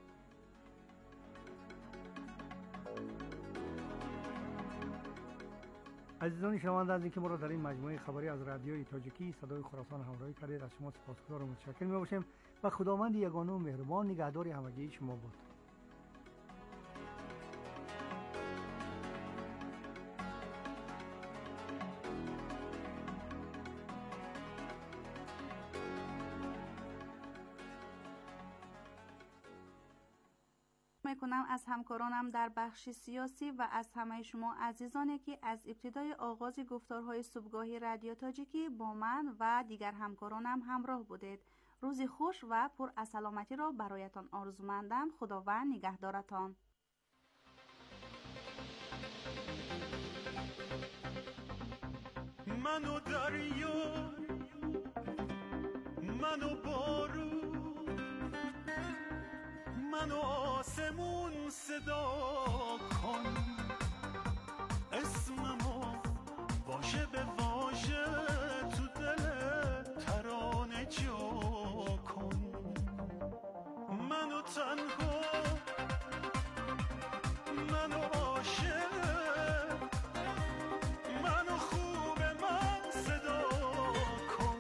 عزیزان شنونده، از اینکه ما را در این مجموعه خبری از رادیوی تاجیکی صدای خراسان همراهی کردید، از شما سپاسگزار و متشکر می‌باشیم و خداوند یگانه و مهربان نگهدار همگی شما باد. میکنم از همکارانم در بخش سیاسی و از همه شما عزیزانی که از ابتدای آغاز گفتارهای صبحگاهی رادیو تاجیکی با من و دیگر همکارانم همراه بودید. روزی خوش و پر از سلامتی را برایتان آرزومندم. خداوند نگهدارتان. منو دریا، منو بارون، منو آسمون صدا کن، اسممو واژه به واژه تو دل ترانه جا کن. منو تنها، منو عاشق، منو خوب من صدا کن،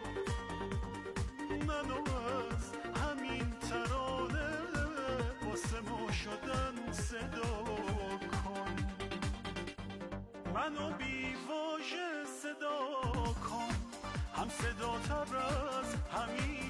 منو از همین ترانه واسه ما شدن صدا کن. منو بی واژه صدا کن، هم صدا تر از همین